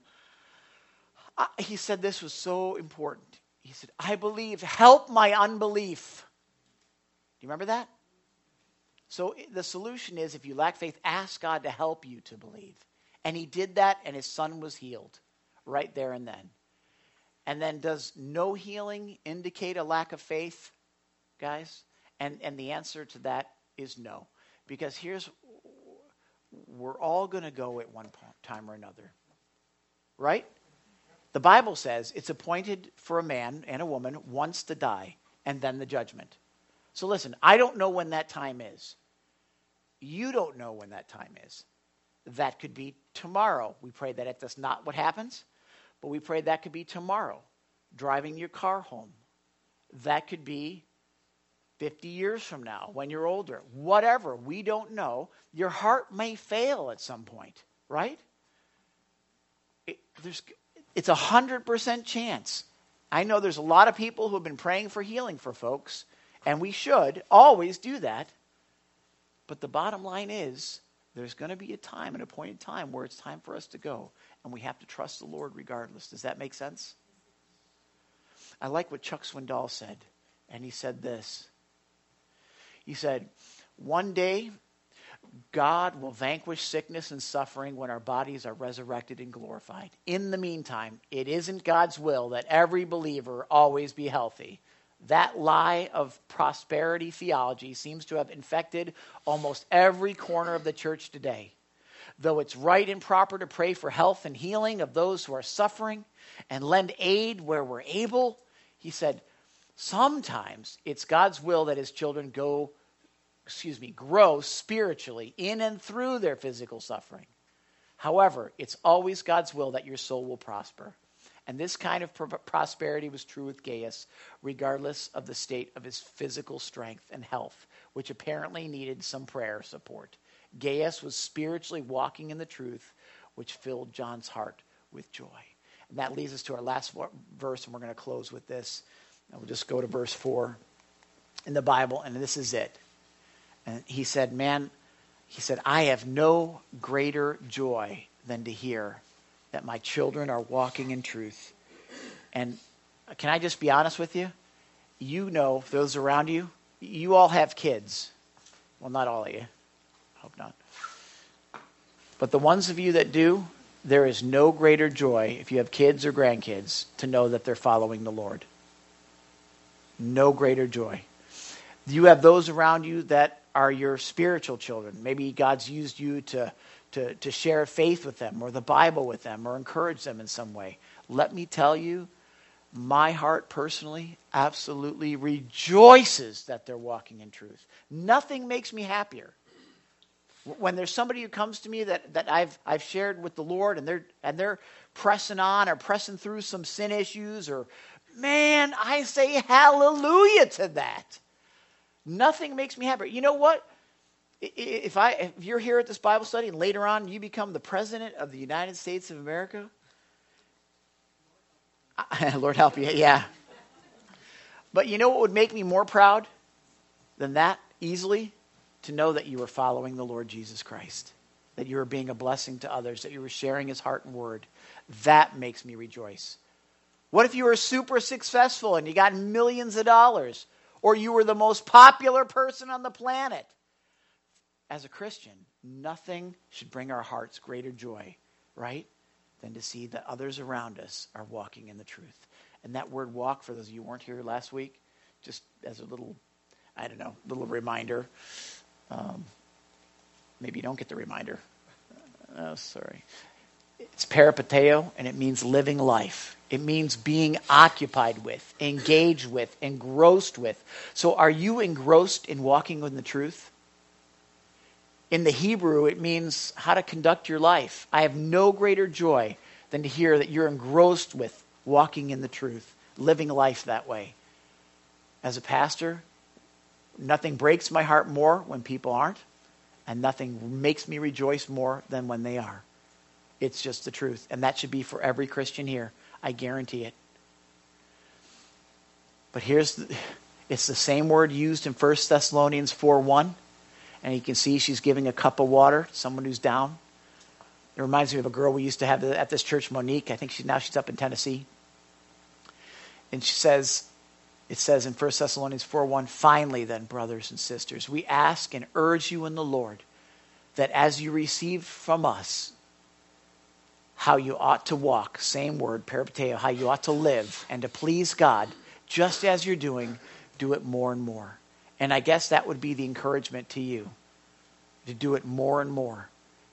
uh, he said this was so important. He said, I believe, help my unbelief. Do you remember that? So the solution is, if you lack faith, ask God to help you to believe. And he did that, and his son was healed right there and then. And then does no healing indicate a lack of faith, guys? And, and the answer to that is no. Because here's, we're all going to go at one time or another. Right? The Bible says it's appointed for a man and a woman once to die, and then the judgment. So listen, I don't know when that time is. You don't know when that time is. That could be tomorrow. We pray that that's not what happens, but we pray that could be tomorrow, driving your car home. That could be fifty years from now, when you're older. Whatever, we don't know. Your heart may fail at some point, right? It, there's... It's a one hundred percent chance. I know there's a lot of people who have been praying for healing for folks, and we should always do that. But the bottom line is, there's going to be a time, an appointed time, where it's time for us to go, and we have to trust the Lord regardless. Does that make sense? I like what Chuck Swindoll said, and he said this. He said, one day, God will vanquish sickness and suffering when our bodies are resurrected and glorified. In the meantime, it isn't God's will that every believer always be healthy. That lie of prosperity theology seems to have infected almost every corner of the church today. Though it's right and proper to pray for health and healing of those who are suffering and lend aid where we're able, he said, sometimes it's God's will that his children go excuse me, grow spiritually in and through their physical suffering. However, it's always God's will that your soul will prosper. And this kind of pro- prosperity was true with Gaius, regardless of the state of his physical strength and health, which apparently needed some prayer support. Gaius was spiritually walking in the truth, which filled John's heart with joy. And that leads us to our last verse, and we're going to close with this. And we'll just go to verse four in the Bible, and this is it. And he said, man, he said, I have no greater joy than to hear that my children are walking in truth. And Can I just be honest with you? You know, those around you, you all have kids. Well, not all of you. Hope not. But the ones of you that do, there is no greater joy, if you have kids or grandkids, to know that they're following the Lord. No greater joy. You have those around you that are your spiritual children. Maybe God's used you to, to, to share faith with them or the Bible with them or encourage them in some way. Let me tell you, my heart personally absolutely rejoices that they're walking in truth. Nothing makes me happier. When there's somebody who comes to me that, that I've I've shared with the Lord and they're and they're pressing on or pressing through some sin issues, or man, I say hallelujah to that. Nothing makes me happier. You know what? If I if you're here at this Bible study and later on you become the president of the United States of America, I, Lord help you, yeah. But you know what would make me more proud than that easily? To know that you were following the Lord Jesus Christ, that you were being a blessing to others, that you were sharing his heart and word. That makes me rejoice. What if you were super successful and you got millions of dollars, or you were the most popular person on the planet? As a Christian, nothing should bring our hearts greater joy, right, than to see that others around us are walking in the truth. And that word walk, for those of you who weren't here last week, just as a little, I don't know, little reminder. Um, maybe you don't get the reminder. Oh, sorry. It's peripateo, and it means living life. It means being occupied with, engaged with, engrossed with. So are you engrossed in walking in the truth? In the Hebrew, it means how to conduct your life. I have no greater joy than to hear that you're engrossed with walking in the truth, living life that way. As a pastor, nothing breaks my heart more when people aren't, and nothing makes me rejoice more than when they are. It's just the truth, and that should be for every Christian here. I guarantee it. But here's the, it's the same word used in First Thessalonians four one, and you can see she's giving a cup of water to someone who's down. It reminds me of a girl we used to have at this church, Monique. I think she now she's up in Tennessee, and she says. It says in First Thessalonians four one, finally then, brothers and sisters, we ask and urge you in the Lord that as you receive from us how you ought to walk, same word, peripateo, how you ought to live and to please God, just as you're doing, do it more and more. And I guess that would be the encouragement to you, to do it more and more.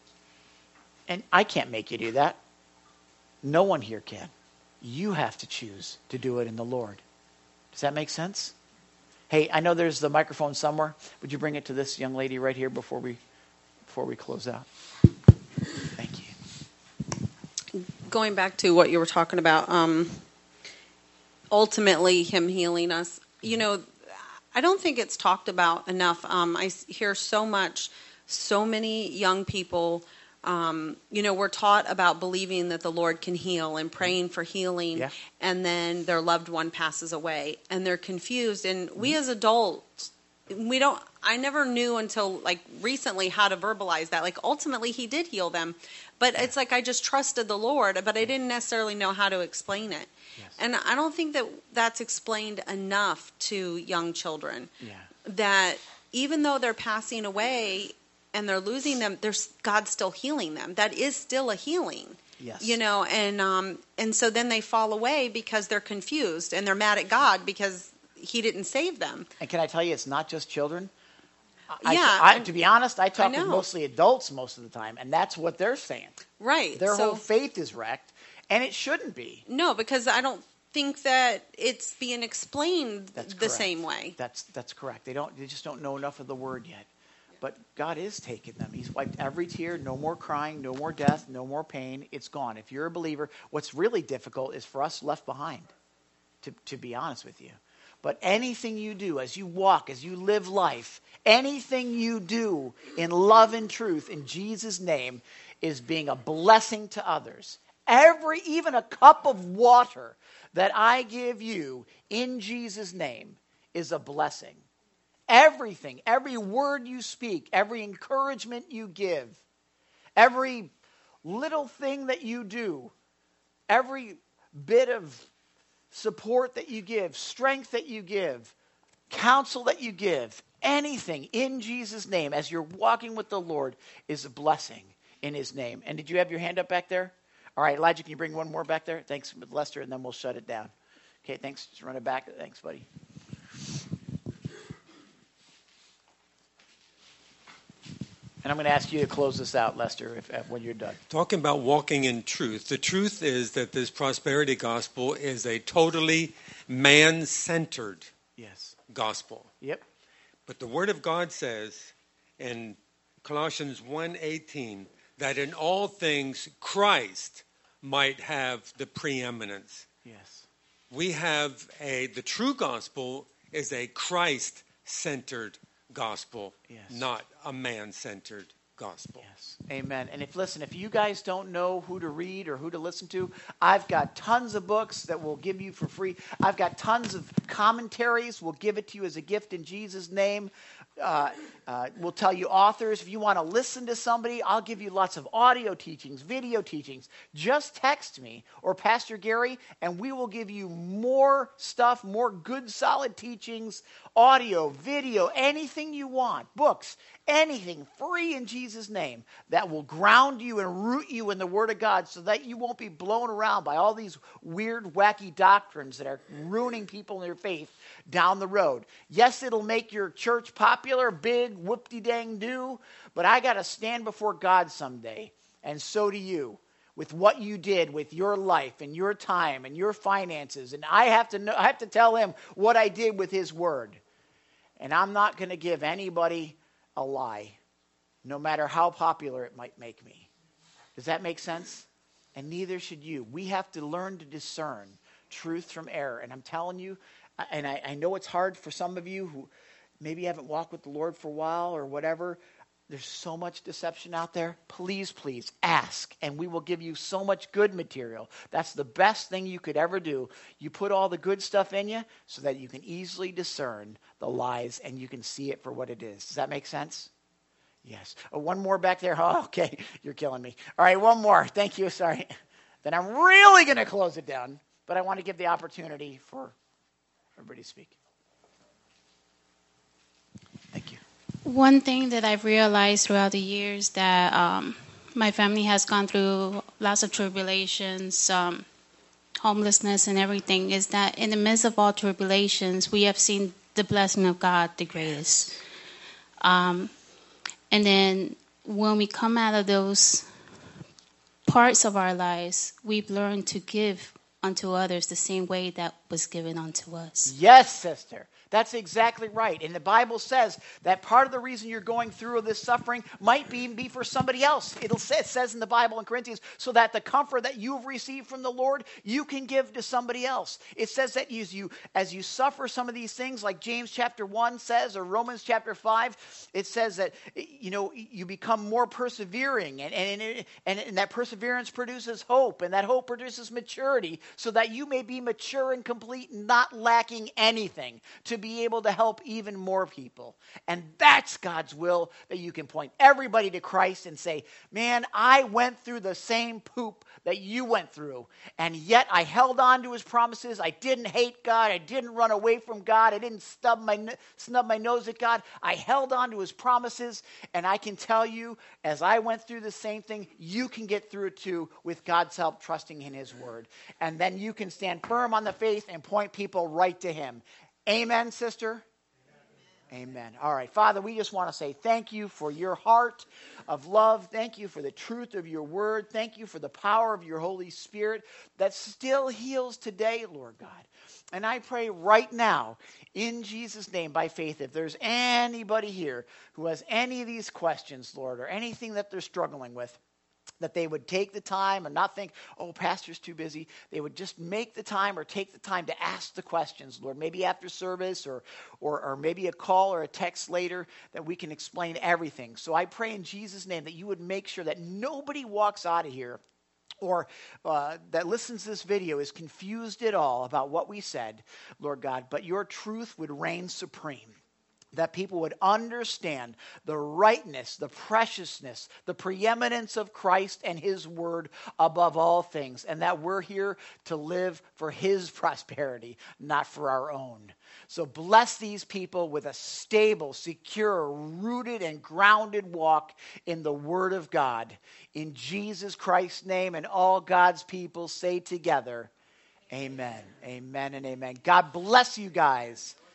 And I can't make you do that. No one here can. You have to choose to do it in the Lord. Does that make sense? Hey, I know there's the microphone somewhere. Would you bring it to this young lady right here before we before we close out? Thank you. Going back to what you were talking about, um, ultimately him healing us. You know, I don't think it's talked about enough. Um, I hear so much, so many young people. Um, you know, we're taught about believing that the Lord can heal and praying for healing, yeah. and then their loved one passes away and they're confused. And we as adults, we don't, I never knew until like recently how to verbalize that. Like ultimately he did heal them, but it's like I just trusted the Lord, but I didn't necessarily know how to explain it. Yes. And I don't think that that's explained enough to young children, yeah. that even though they're passing away, and they're losing them, there's God's still healing them. That is still a healing. Yes. You know, and um, and so then they fall away because they're confused and they're mad at God because he didn't save them. And can I tell you, it's not just children. I, yeah. I, I, to be honest, I talk I with mostly adults most of the time, and that's what they're saying. Right. Their so, whole faith is wrecked, and it shouldn't be. No, because I don't think that it's being explained that's the correct. same way. That's that's correct. They don't. They just don't know enough of the word yet. But God is taking them. He's wiped every tear. No more crying, no more death, no more pain. It's gone. If you're a believer, what's really difficult is for us left behind, to, to be honest with you. But anything you do, as you walk, as you live life, anything you do in love and truth in Jesus' name is being a blessing to others. Every, even a cup of water that I give you in Jesus' name is a blessing. Everything, every word you speak, every encouragement you give, every little thing that you do, every bit of support that you give, strength that you give, counsel that you give, anything in Jesus' name as you're walking with the Lord is a blessing in his name. And did you have your hand up back there? All right, Elijah, can you bring one more back there? Thanks, Lester, and then we'll shut it down. Okay, thanks. Just run it back. Thanks, buddy. And I'm going to ask you to close this out, Lester, if, if when you're done. Talking about walking in truth, the truth is that this prosperity gospel is a totally man-centered Yes. gospel. Yep. But the Word of God says in Colossians one eighteen that in all things Christ might have the preeminence. Yes. We have a, the true gospel is a Christ-centered gospel, Yes. not a man-centered gospel. Yes. Amen. And if, listen, if you guys don't know who to read or who to listen to, I've got tons of books that we'll give you for free. I've got tons of commentaries. We'll give it to you as a gift in Jesus' name. Uh, uh, we'll tell you authors. If you want to listen to somebody, I'll give you lots of audio teachings, video teachings. Just text me or Pastor Gary, and we will give you more stuff, more good, solid teachings, audio, video, anything you want, books, anything free in Jesus' name that will ground you and root you in the Word of God so that you won't be blown around by all these weird, wacky doctrines that are ruining people in their faith down the road. Yes, it'll make your church popular, big, whoop-de-dang-do, but I got to stand before God someday, and so do you, with what you did with your life and your time and your finances, and I have to know, I have to tell him what I did with his word. And I'm not going to give anybody a lie, no matter how popular it might make me. Does that make sense? And neither should you. We have to learn to discern truth from error. And I'm telling you, and I, I know it's hard for some of you who maybe haven't walked with the Lord for a while or whatever. There's so much deception out there. Please, please ask, and we will give you so much good material. That's the best thing you could ever do. You put all the good stuff in you so that you can easily discern the lies and you can see it for what it is. Does that make sense? Yes. Oh, one more back there. Oh, okay, you're killing me. All right, one more. Thank you. Sorry. Then I'm really going to close it down, but I want to give the opportunity for everybody to speak. Thank you. One thing that I've realized throughout the years that um, my family has gone through lots of tribulations, um, homelessness and everything, is that in the midst of all tribulations, we have seen the blessing of God the greatest. Um, and then when we come out of those parts of our lives, we've learned to give unto others the same way that was given unto us. Yes, sister. That's exactly right. And the Bible says that part of the reason you're going through this suffering might be, be for somebody else. It'll say, it says in the Bible in Corinthians, so that the comfort that you've received from the Lord, you can give to somebody else. It says that as you, as you suffer some of these things, like James chapter one says, or Romans chapter five, it says that, you know, you become more persevering, and, and, and, and that perseverance produces hope, and that hope produces maturity, so that you may be mature and complete, not lacking anything, to be able to help even more people. And that's God's will, that you can point everybody to Christ and say, man, I went through the same poop that you went through, and yet I held on to his promises. I didn't hate God. I didn't run away from God. I didn't stub my, snub my nose at God. I held on to his promises, and I can tell you, as I went through the same thing, you can get through it too with God's help, trusting in his word. And then you can stand firm on the faith and point people right to him. Amen, sister? Amen. Amen. All right. Father, we just want to say thank you for your heart of love. Thank you for the truth of your word. Thank you for the power of your Holy Spirit that still heals today, Lord God. And I pray right now, in Jesus' name, by faith, if there's anybody here who has any of these questions, Lord, or anything that they're struggling with, that they would take the time and not think, oh, pastor's too busy. They would just make the time or take the time to ask the questions, Lord, maybe after service or, or, or maybe a call or a text later, that we can explain everything. So I pray in Jesus' name that you would make sure that nobody walks out of here or uh, that listens to this video is confused at all about what we said, Lord God, but your truth would reign supreme. that people would understand the rightness, the preciousness, the preeminence of Christ and his word above all things, and that we're here to live for his prosperity, not for our own. So bless these people with a stable, secure, rooted, and grounded walk in the word of God. In Jesus Christ's name, and all God's people say together, amen, amen, and amen. God bless you guys.